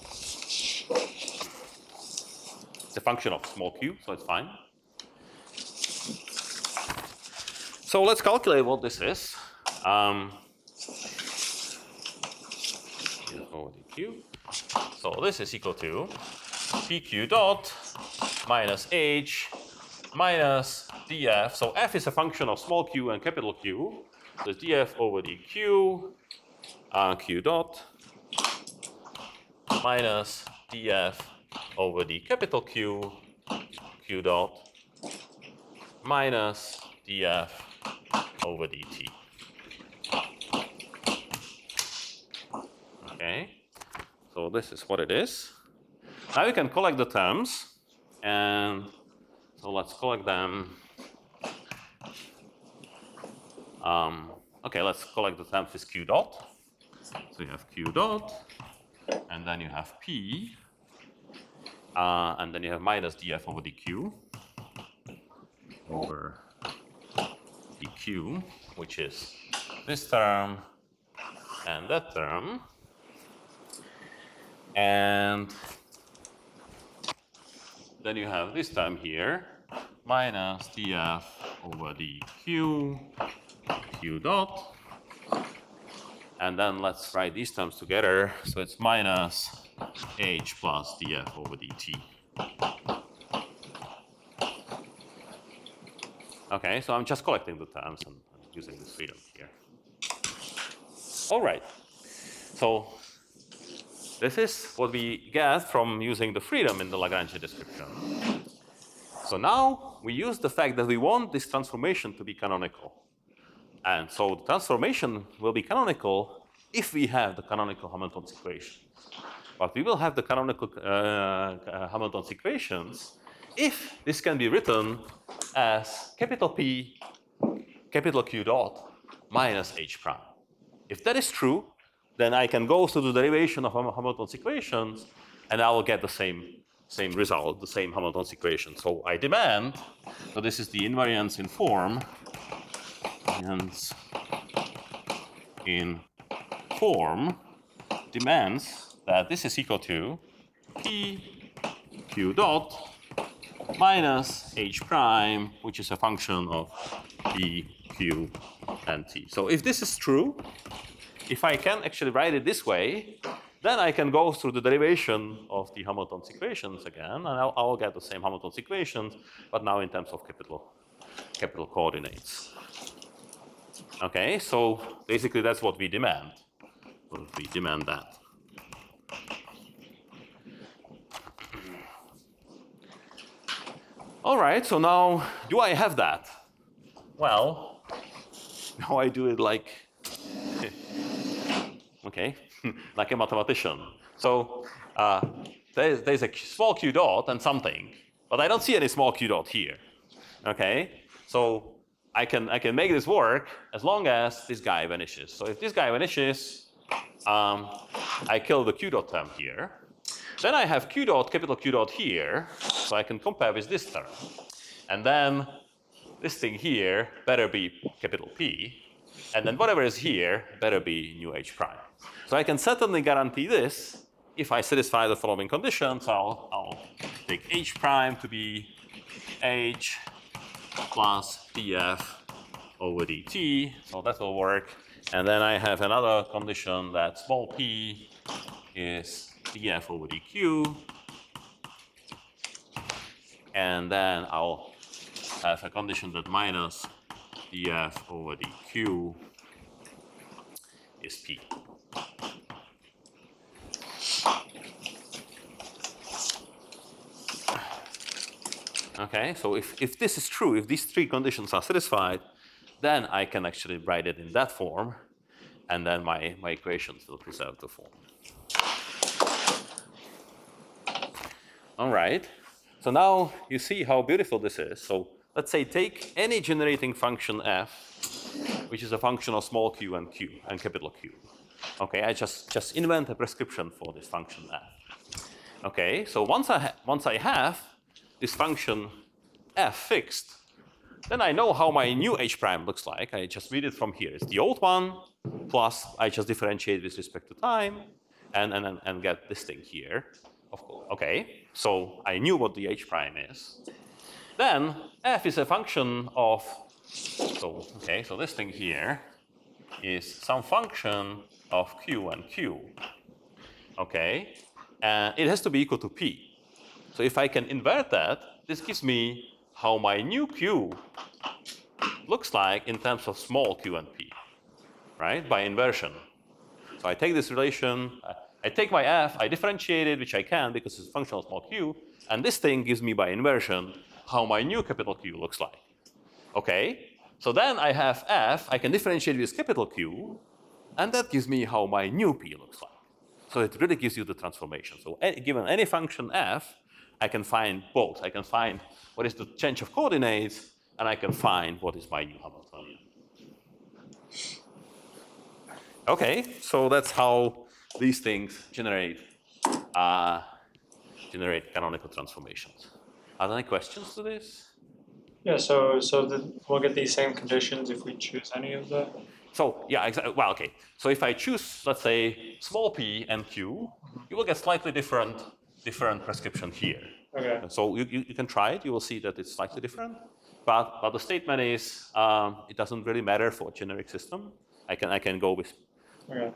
It's a function of small q, so it's fine. So let's calculate what this is. Over dq. So this is equal to pq dot minus h minus df. So f is a function of small q and capital Q. So it's df over dq, q dot minus df over the capital Q, q dot minus df over dt. Okay, so this is what it is. Now you can collect the terms, and so let's collect them. Okay, let's collect the terms with q dot. So you have q dot, and then you have p, and then you have minus df over dq over dq, which is this term and that term. And then you have this term here, minus df over dq, q dot. And then let's write these terms together. So it's minus h plus df over dt. Okay, so I'm just collecting the terms and using this freedom here. All right. So this is what we get from using the freedom in the Lagrangian description. So now we use the fact that we want this transformation to be canonical. And so the transformation will be canonical if we have the canonical Hamilton's equation. But we will have the canonical Hamilton's equations if this can be written as capital P, capital Q dot, minus H prime. If that is true, then I can go through the derivation of Hamilton's equations, and I will get the same result, the same Hamilton's equation. So I demand, so this is the invariance in form, demands that this is equal to P Q dot minus H prime, which is a function of P, Q, and T. So if this is true, if I can actually write it this way, then I can go through the derivation of the Hamilton's equations again, and I'll get the same Hamilton's equations, but now in terms of capital coordinates. Okay, so basically that's what we demand. We demand that. All right, so now, do I have that? Well, now I do it like, okay, like a mathematician. So there's a small q dot and something, but I don't see any small q dot here. Okay, so I can make this work as long as this guy vanishes. So if this guy vanishes, I kill the q dot term here. Then I have q dot, capital Q dot here, so I can compare with this term. And then this thing here better be capital P, and then whatever is here better be nu h prime. So I can certainly guarantee this if I satisfy the following conditions. I'll take h prime to be h plus df over dt, so that will work. And then I have another condition that small p is df over dq, and then I'll have a condition that minus df over dq is p. Okay, so if this is true, if these three conditions are satisfied, then I can actually write it in that form, and then my equations will preserve the form. All right, so now you see how beautiful this is. So let's say take any generating function f, which is a function of small q and capital Q. Okay, I just invent a prescription for this function f. Okay, so once I have this function f fixed, then I know how my new h prime looks like. I just read it from here. It's the old one, plus I just differentiate with respect to time, and get this thing here. Of course. Okay, so I knew what the h prime is. Then f is a function of, so this thing here is some function of q and q. Okay, and it has to be equal to p. So if I can invert that, this gives me how my new q looks like in terms of small q and p, right? By inversion. So I take this relation, I take my f, I differentiate it, which I can because it's a function of small q, and this thing gives me by inversion how my new capital Q looks like. Okay, so then I have f, I can differentiate with capital Q, and that gives me how my new p looks like. So it really gives you the transformation. So given any function f, I can find both. I can find what is the change of coordinates, and I can find what is my new Hamiltonian. Okay, so that's how these things generate canonical transformations. Are there any questions to this? Yeah, we'll get these same conditions if we choose any of the. So yeah, exactly. Well, okay. So if I choose, let's say, small p and q, you will get slightly different prescription here. Okay. So you can try it. You will see that it's slightly different. But the statement is it doesn't really matter for a generic system. I can go with. Okay.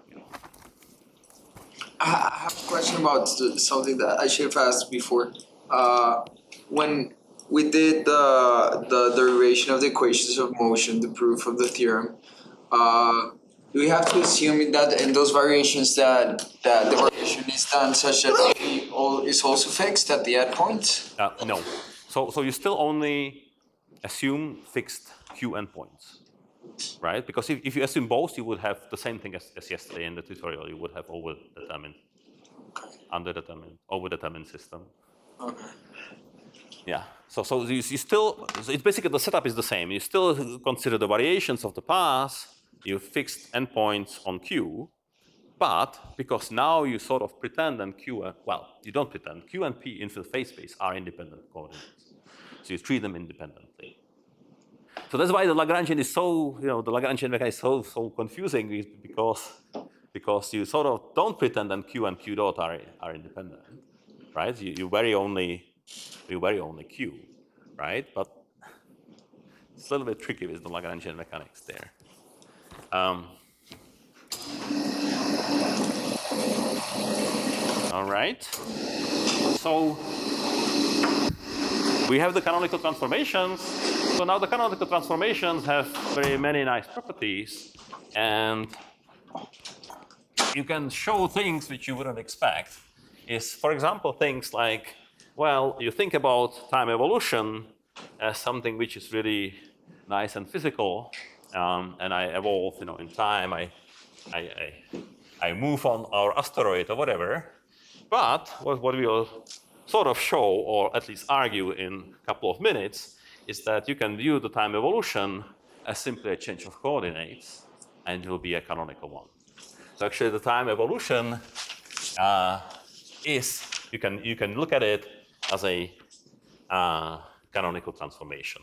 I have a question about something that I should have asked before. When we did the derivation of the equations of motion, the proof of the theorem, do we have to assume that in those variations that the variation is done such that P is also fixed at the endpoints? No. So you still only assume fixed Q endpoints, right? Because if you assume both, you would have the same thing as yesterday in the tutorial. You would have overdetermined, underdetermined, overdetermined system. Okay. Yeah. So you still, it's basically the setup is the same. You still consider the variations of the path. You fixed endpoints on Q, but because now you sort of pretend and Q, you don't pretend. Q and P in the phase space are independent coordinates. So you treat them independently. So that's why the Lagrangian is so, the Lagrangian mechanics is so confusing because you sort of don't pretend that Q and Q dot are independent, right? You vary only Q, right? But it's a little bit tricky with the Lagrangian mechanics there. All right. So we have the canonical transformations. So now the canonical transformations have very many nice properties, and you can show things which you wouldn't expect. Is, for example, things like, well, you think about time evolution as something which is really nice and physical, and I evolve, in time. I move on our asteroid or whatever, But what we will sort of show, or at least argue in a couple of minutes, is that you can view the time evolution as simply a change of coordinates, and it will be a canonical one. So actually, the time evolution is you can look at it as a canonical transformation.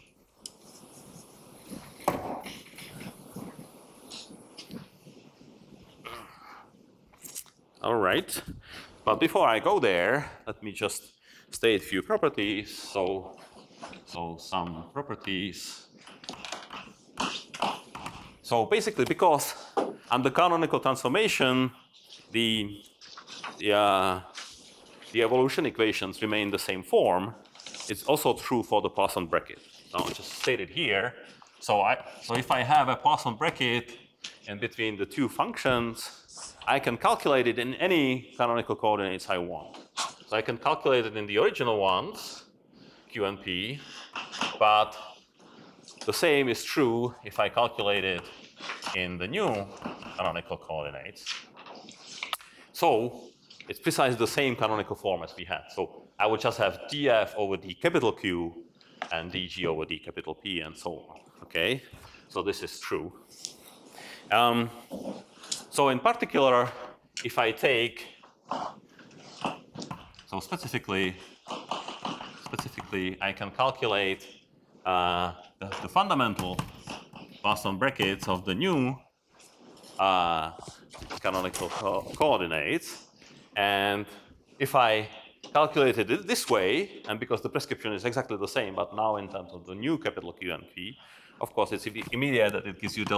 All right, but before I go there, let me just state a few properties. So some properties. So basically, because under canonical transformation, the evolution equations remain the same form, it's also true for the Poisson bracket. Now, just stated here. So if I have a Poisson bracket in between the two functions, I can calculate it in any canonical coordinates I want. So I can calculate it in the original ones, Q and P, but the same is true if I calculate it in the new canonical coordinates. So it's precisely the same canonical form as we had. So I would just have df over d capital Q and dg over d capital P and so on. Okay, so this is true. So in particular, if I take, so specifically I can calculate the fundamental Poisson brackets of the new canonical coordinates, and if I calculated it this way, and because the prescription is exactly the same, but now in terms of the new capital Q and P, of course it's immediate that it gives you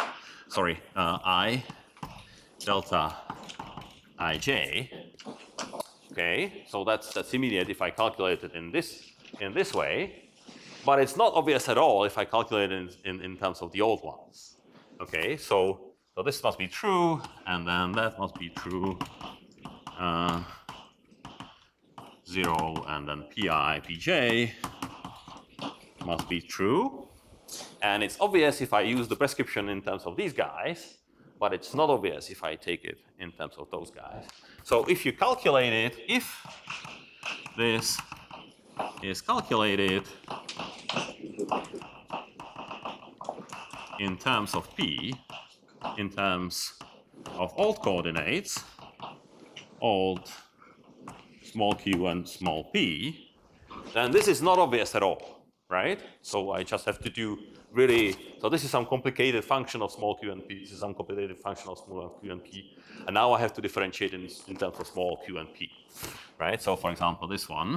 I delta ij. Okay, so that's immediate if I calculate it in this way, but it's not obvious at all if I calculate it in terms of the old ones. Okay, so this must be true, and then that must be true. 0 and then pi pj must be true, and it's obvious if I use the prescription in terms of these guys, but it's not obvious if I take it in terms of those guys. So if you calculate it, if this is calculated in terms of p, in terms of old coordinates, old small q and small p, then this is not obvious at all, right? So I just have to do really, so this is some complicated function of small q and p, this is some complicated function of small q and p, and now I have to differentiate in terms of small q and p, right? So for example, this one,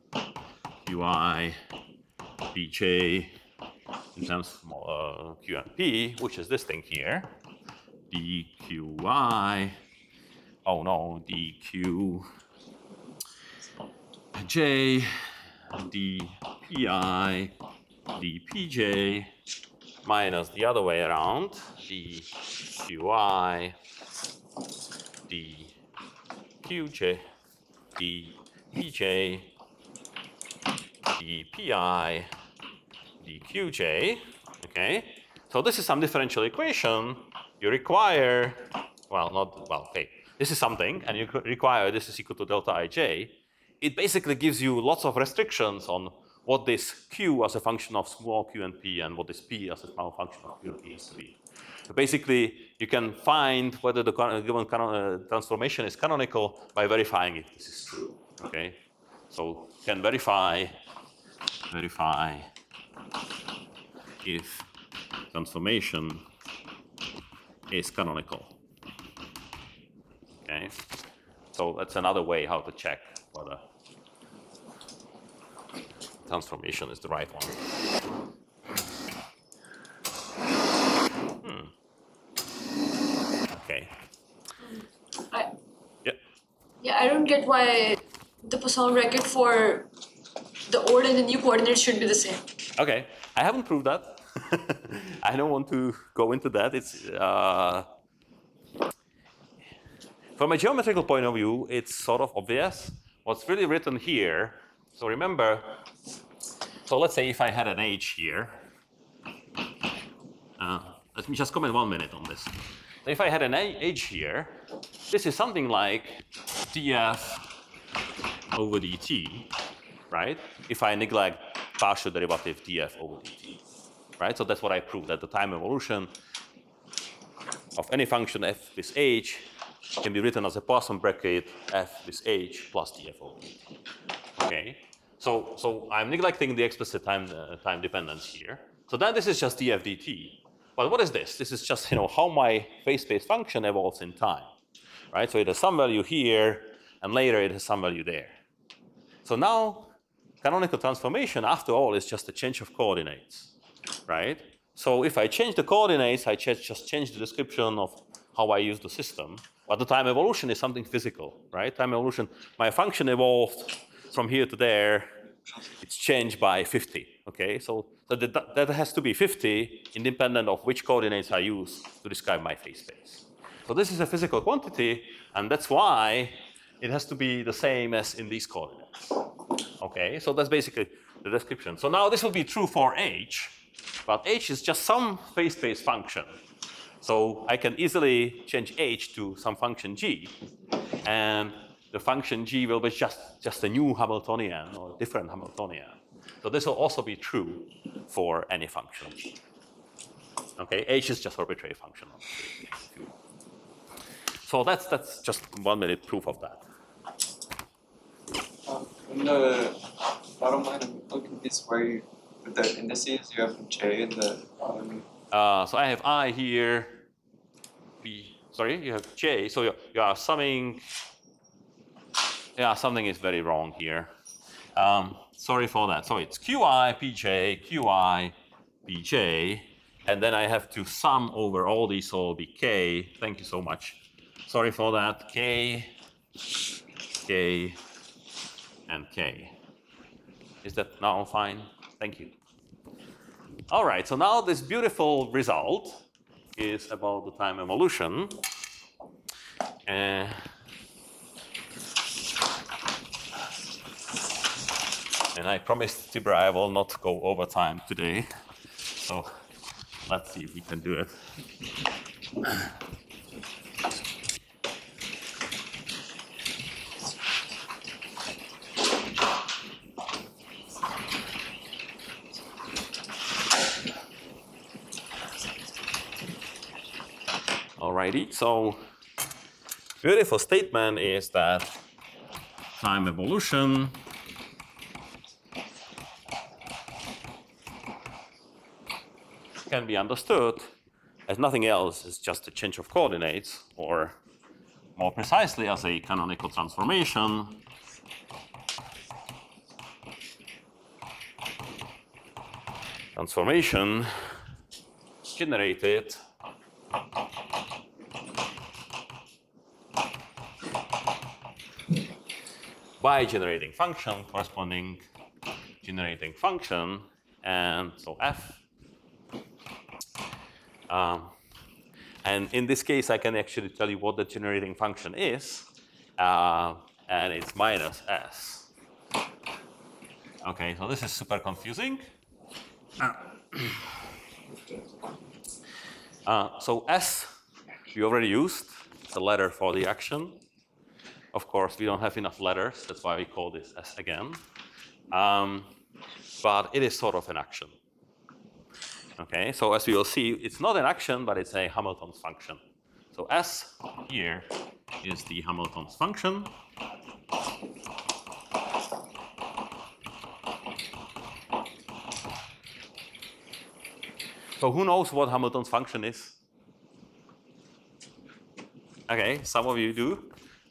qi pj in terms of small, q and p, which is this thing here, dqi, oh no, dq j, dpi, dpj, minus the other way around, dqi, dqj, dpj, dpi, dqj, okay? So this is some differential equation. You require, this is something, and you require this is equal to delta ij. It basically gives you lots of restrictions on what this q as a function of small q and p and what this p as a small function of q and p is to be. So basically, you can find whether the given transformation is canonical by verifying if this is true. Okay, so you can verify if transformation is canonical. Okay, so that's another way how to check whether transformation is the right one. Okay. Yeah, I don't get why the Poisson bracket for the old and the new coordinates should be the same. Okay, I haven't proved that. I don't want to go into that. It's from a geometrical point of view, it's sort of obvious. What's really written here, so remember, so let's say if I had an h here, let me just comment 1 minute on this. If I had an h here, this is something like df over dt, right? If I neglect partial derivative df over dt, right? So that's what I proved, that the time evolution of any function f with h can be written as a Poisson bracket f with h plus df over dt. Okay, so I'm neglecting the explicit time dependence here. So then this is just df dt. But what is this? This is just how my phase space function evolves in time, right? So it has some value here, and later it has some value there. So now canonical transformation, after all, is just a change of coordinates, right? So if I change the coordinates, I just change the description of how I use the system. But the time evolution is something physical, right? Time evolution, my function evolved from here to there, it's changed by 50, okay? So that has to be 50 independent of which coordinates I use to describe my phase space. So this is a physical quantity, and that's why it has to be the same as in these coordinates. Okay, so that's basically the description. So now this will be true for h, but h is just some phase space function. So I can easily change h to some function g, and the function g will be just a new Hamiltonian or different Hamiltonian. So this will also be true for any function g. Okay, h is just arbitrary function. So that's just 1 minute proof of that. In the bottom line, I'm looking at this where you, with the indices, you have j in the bottom. So I have I here, you have j, so you are summing, something is very wrong here. Sorry for that. So it's qi, pj, qi, pj, and then I have to sum over all these, so it'll be k. Thank you so much. Sorry for that. K, k, and k. Is that now fine? Thank you. All right, so now this beautiful result is about the time evolution. And I promised Tibor I will not go over time today. So let's see if we can do it. Alrighty, so beautiful statement is that time evolution can be understood as nothing else, it's just a change of coordinates, or more precisely as a canonical transformation generated by generating function corresponding generating function, and so f. And in this case, I can actually tell you what the generating function is, and it's minus s. Okay, so this is super confusing. So s, we already used. It's a letter for the action. Of course, we don't have enough letters. That's why we call this s again. But it is sort of an action. Okay, so as we will see, it's not an action, but it's a Hamilton's function. So s here is the Hamilton's function. So who knows what Hamilton's function is? Okay, some of you do.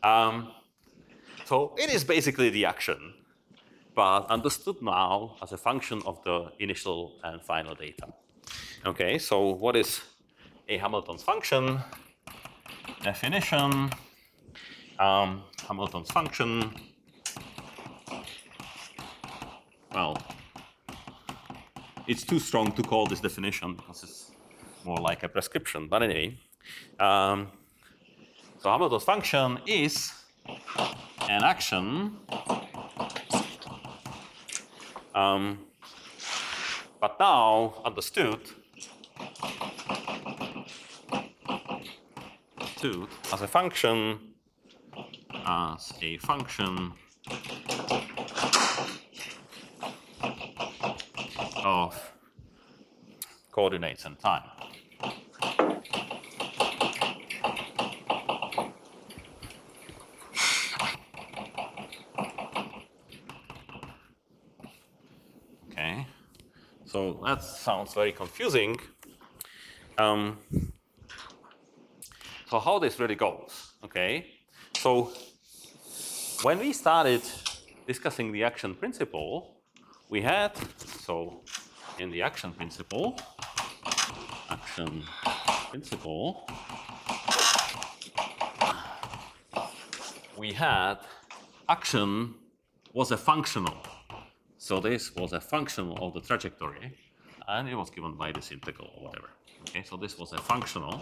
So it is basically the action, but understood now as a function of the initial and final data. Okay, so what is a Hamilton's function? Definition. Hamilton's function. Well, it's too strong to call this definition because it's more like a prescription. But anyway, so Hamilton's function is an action, but now understood as a function of coordinates and time. Okay, so that sounds very confusing. So how this really goes, okay? So when we started discussing the action principle, we had, so in the action principle, we had action was a functional. So this was a functional of the trajectory, and it was given by this integral or whatever. Okay, so this was a functional.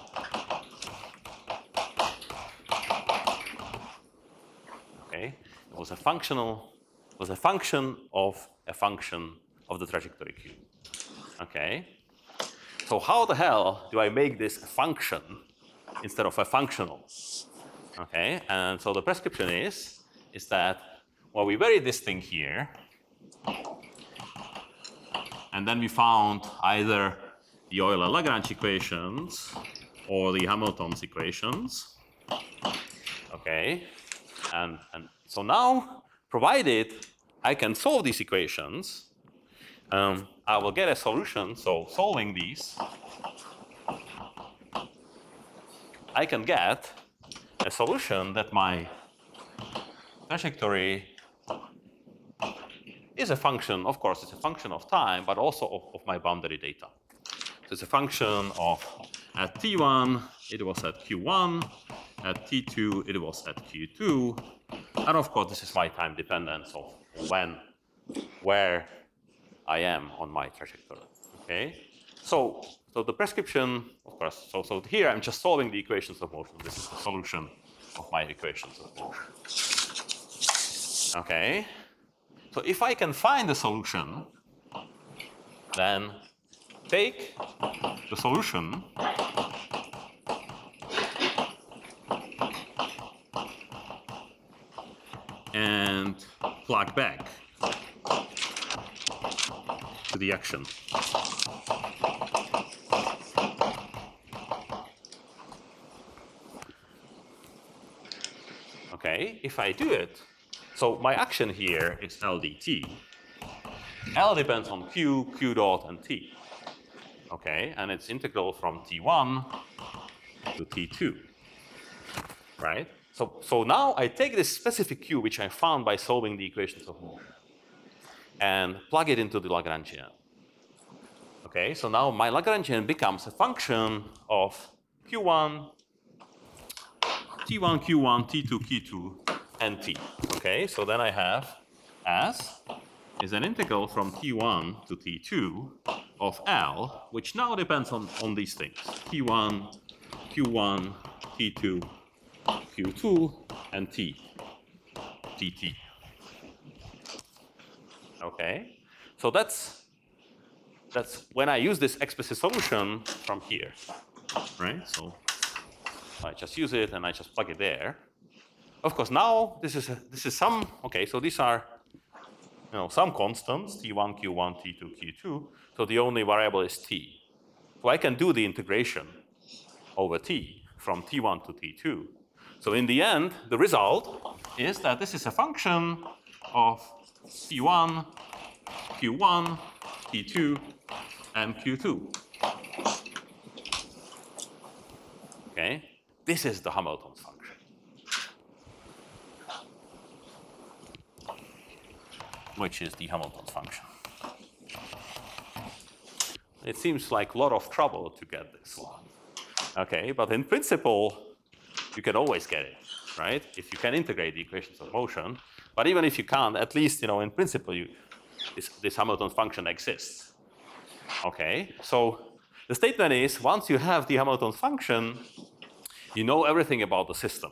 Okay, it was a functional, was a function of the trajectory q. Okay, so how the hell do I make this a function instead of a functional? Okay, and so the prescription is that, well, we buried this thing here, and then we found either the Euler-Lagrange equations or the Hamilton's equations. Okay, and so now, provided I can solve these equations, I will get a solution. So solving these, I can get a solution that my trajectory is a function, of course, it's a function of time, but also of my boundary data. So it's a function of, at t1, it was at q1, at t2, it was at q2, and of course, this is my time dependence of where I am on my trajectory, okay? So the prescription, of course, so here I'm just solving the equations of motion. This is the solution of my equations of motion. Okay, so if I can find the solution, then take the solution and plug back to the action. Okay, if I do it, so my action here is L dt. L depends on Q, Q dot, and T. Okay, and it's integral from T1 to T2, right? So now I take this specific Q, which I found by solving the equations of motion, and plug it into the Lagrangian. Okay, so now my Lagrangian becomes a function of Q1, T1, Q1, T2, Q2, and T. Okay, so then I have S is an integral from T1 to T2 of L, which now depends on these things. T1, Q1, T2, Q2, and T, Tt. Okay, so that's when I use this explicit solution from here, right? So I just use it and I just plug it there. Of course, now this is some, okay, so these are, you know, some constants, T1, Q1, T2, Q2, so the only variable is T. So I can do the integration over T from T1 to T2. So in the end, the result is that this is a function of T1, Q1, T2, and Q2. Okay, this is the Hamilton's function. Which is the Hamilton's function. It seems like a lot of trouble to get this one. Okay, but in principle, you can always get it, right? If you can integrate the equations of motion. But even if you can't, at least, you know, in principle, this Hamilton function exists. Okay, so the statement is, once you have the Hamilton function, you know everything about the system.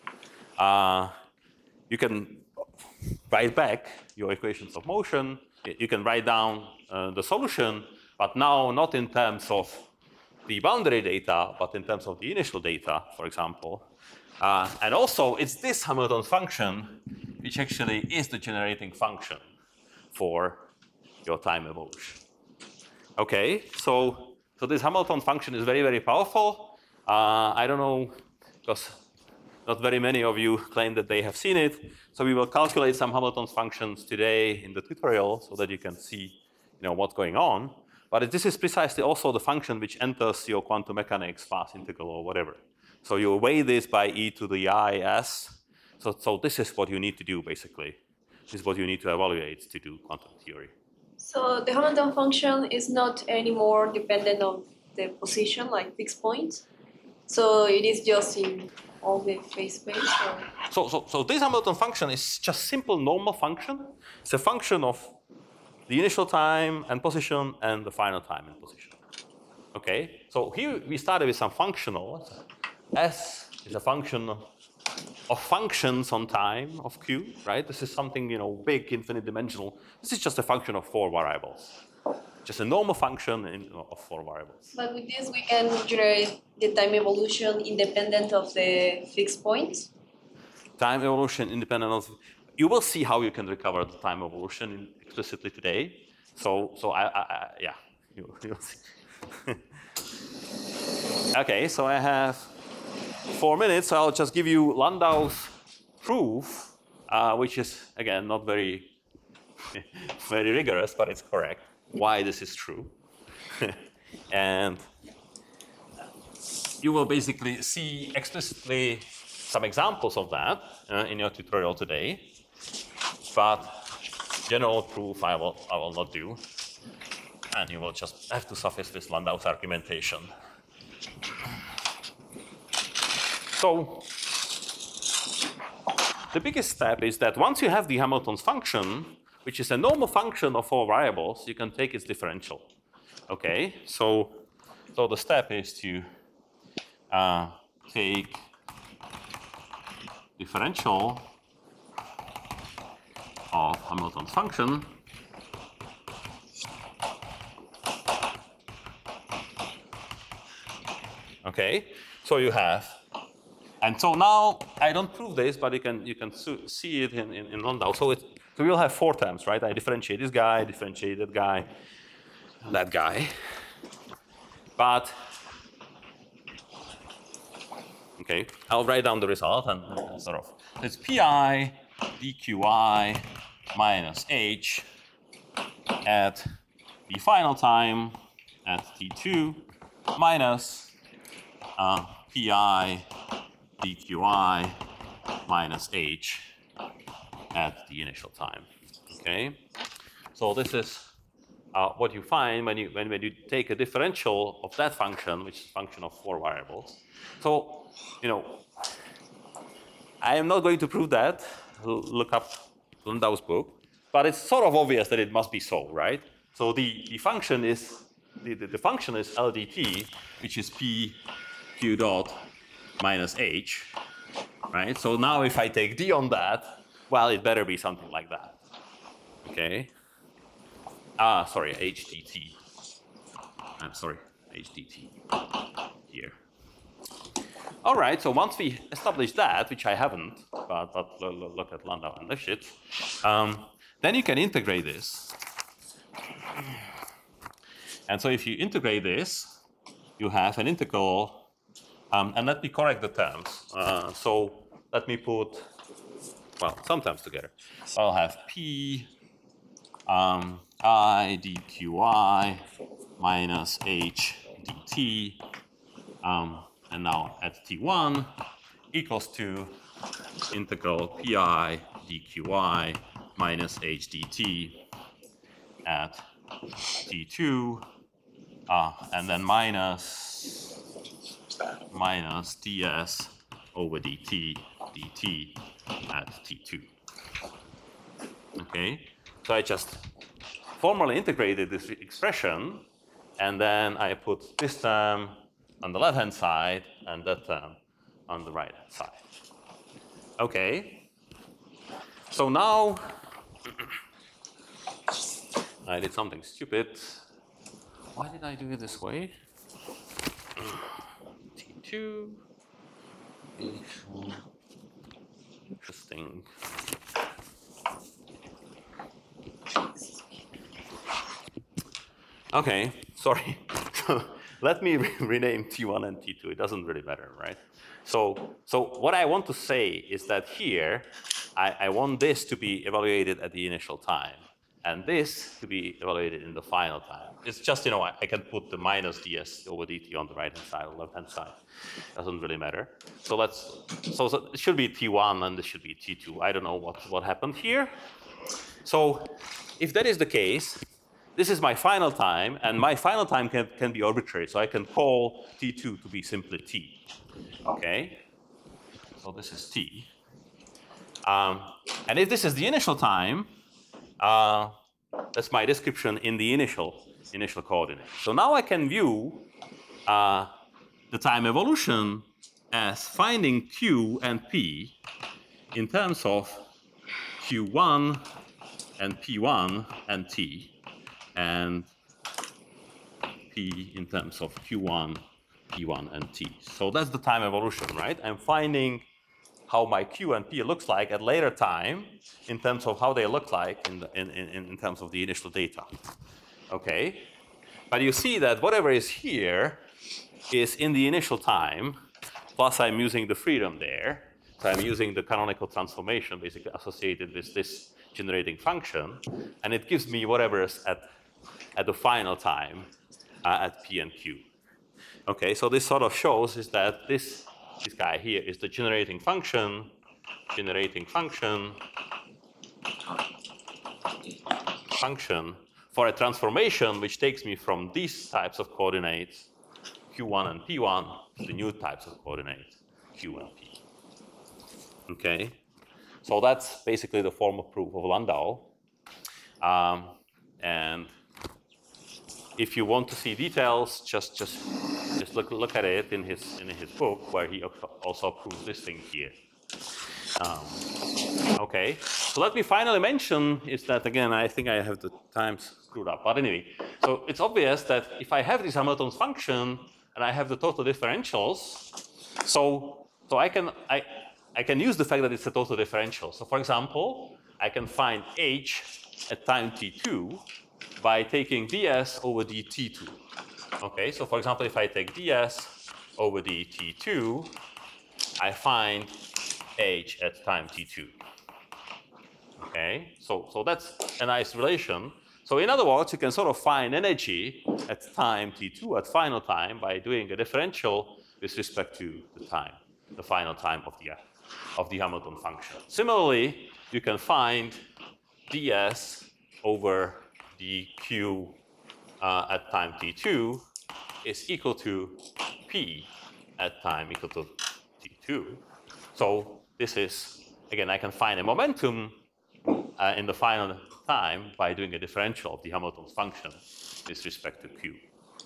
You can write back your equations of motion. You can write down the solution, but now not in terms of the boundary data, but in terms of the initial data, for example. And also, it's this Hamilton function which actually is the generating function for your time evolution. Okay, so this Hamilton function is very, very powerful. I don't know, because not very many of you claim that they have seen it. So we will calculate some Hamilton functions today in the tutorial so that you can see what's going on. But this is precisely also the function which enters your quantum mechanics fast integral or whatever. So you weigh this by e to the is. So this is what you need to do, basically. This is what you need to evaluate to do quantum theory. So the Hamilton function is not anymore dependent on the position, like fixed points. So it is just in all the phase space. So this Hamilton function is just simple normal function. It's a function of the initial time and position and the final time and position. Okay. So here we started with some functional. S is a function of functions on time of Q, right? This is something big, infinite dimensional. This is just a function of 4 variables. Just a normal function of 4 variables. But with this, we can generate the time evolution independent of the fixed points. Time evolution independent of. You will see how you can recover the time evolution explicitly today. So yeah, you'll see. Okay, so I have 4 minutes. So I'll just give you Landau's proof, which is again not very very rigorous, but it's correct. Why this is true. And you will basically see explicitly some examples of that in your tutorial today. But general proof I will not do. And you will just have to suffice with Landau's argumentation. So the biggest step is that once you have the Hamilton's function, which is a normal function of 4 variables, you can take its differential. Okay, so the step is to take differential of Hamilton's function okay, so you have, and so now I don't prove this, but you can see it in Landau. So we'll have 4 terms, right? I differentiate this guy, differentiate that guy, that guy. But okay, I'll write down the result and sort of. It's pi dqi minus h at the final time at t2 minus pi dqi minus h at the initial time. Okay, so this is what you find when you take a differential of that function, which is a function of 4 variables. So I am not going to prove that. Look up Landau's book, but it's sort of obvious that it must be so, right? So the function is the function is LDT, which is p q dot minus h, right? So now if I take d on that, well, it better be something like that. Okay. Sorry, HDT. I'm sorry, HDT here. All right, so once we establish that, which I haven't, but look at Landau and Lifshitz, then you can integrate this. And so if you integrate this, you have an integral, and let me correct the terms. So let me put, well, some terms together. I'll have p I dqi minus h dt, and now at t1 equals to integral pi dqi minus h dt at t2, and then minus ds over dt at t2. Okay, so I just formally integrated this expression, and then I put this term on the left-hand side and that term on the right-hand side. Okay, so now I did something stupid. Why did I do it this way? T2. Interesting. Okay. sorry. Let me rename T1 and T2. It doesn't really matter, right? So what I want to say is that here, I want this to be evaluated at the initial time, and this to be evaluated in the final time. It's just, I can put the minus ds over dt on the right-hand side or left-hand side. Doesn't really matter. So so it should be T1 and this should be T2. I don't know what happened here. So if that is the case, this is my final time, and my final time can be arbitrary. So I can call T2 to be simply T. Okay? So this is T. And if this is the initial time, that's my description in the initial coordinate. So now I can view the time evolution as finding Q and P in terms of Q1 and P1 and T, and P in terms of Q1, P1, and T. So that's the time evolution, right? I'm finding how my Q and P looks like at later time in terms of how they look like in terms of the initial data. Okay? But you see that whatever is here is in the initial time, plus I'm using the freedom there. So I'm using the canonical transformation basically associated with this generating function, and it gives me whatever is at the final time at P and Q. Okay, so this sort of shows is that this guy here is the generating function for a transformation which takes me from these types of coordinates, Q1 and P1, to the new types of coordinates, Q and P. Okay, so that's basically the formal proof of Landau. And if you want to see details, just look at it in his book, where he also proves this thing here. Okay, so let me finally mention is that, again, I think I have the times screwed up, but anyway, so it's obvious that if I have this Hamilton's function and I have the total differentials, so I can use the fact that it's a total differential. So for example, I can find h at time t2 by taking ds over dt2. Okay, so for example, if I take ds over dt2, I find h at time t2. Okay, so that's a nice relation. So in other words, you can sort of find energy at time t2 at final time by doing a differential with respect to the final time of the Hamilton function. Similarly, you can find ds over dq at time t2 is equal to p at time equal to t2. So this is, again, I can find a momentum in the final time by doing a differential of the Hamilton function with respect to q.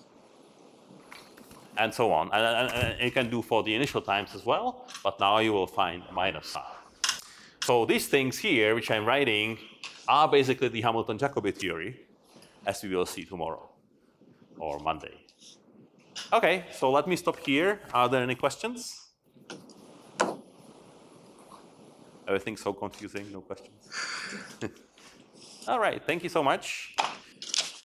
And so on. And you can do for the initial times as well, but now you will find a minus sign. So these things here, which I'm writing, are basically the Hamilton-Jacobi theory, as we will see tomorrow or Monday. Okay, so let me stop here. Are there any questions? Everything's so confusing, no questions. All right, thank you so much.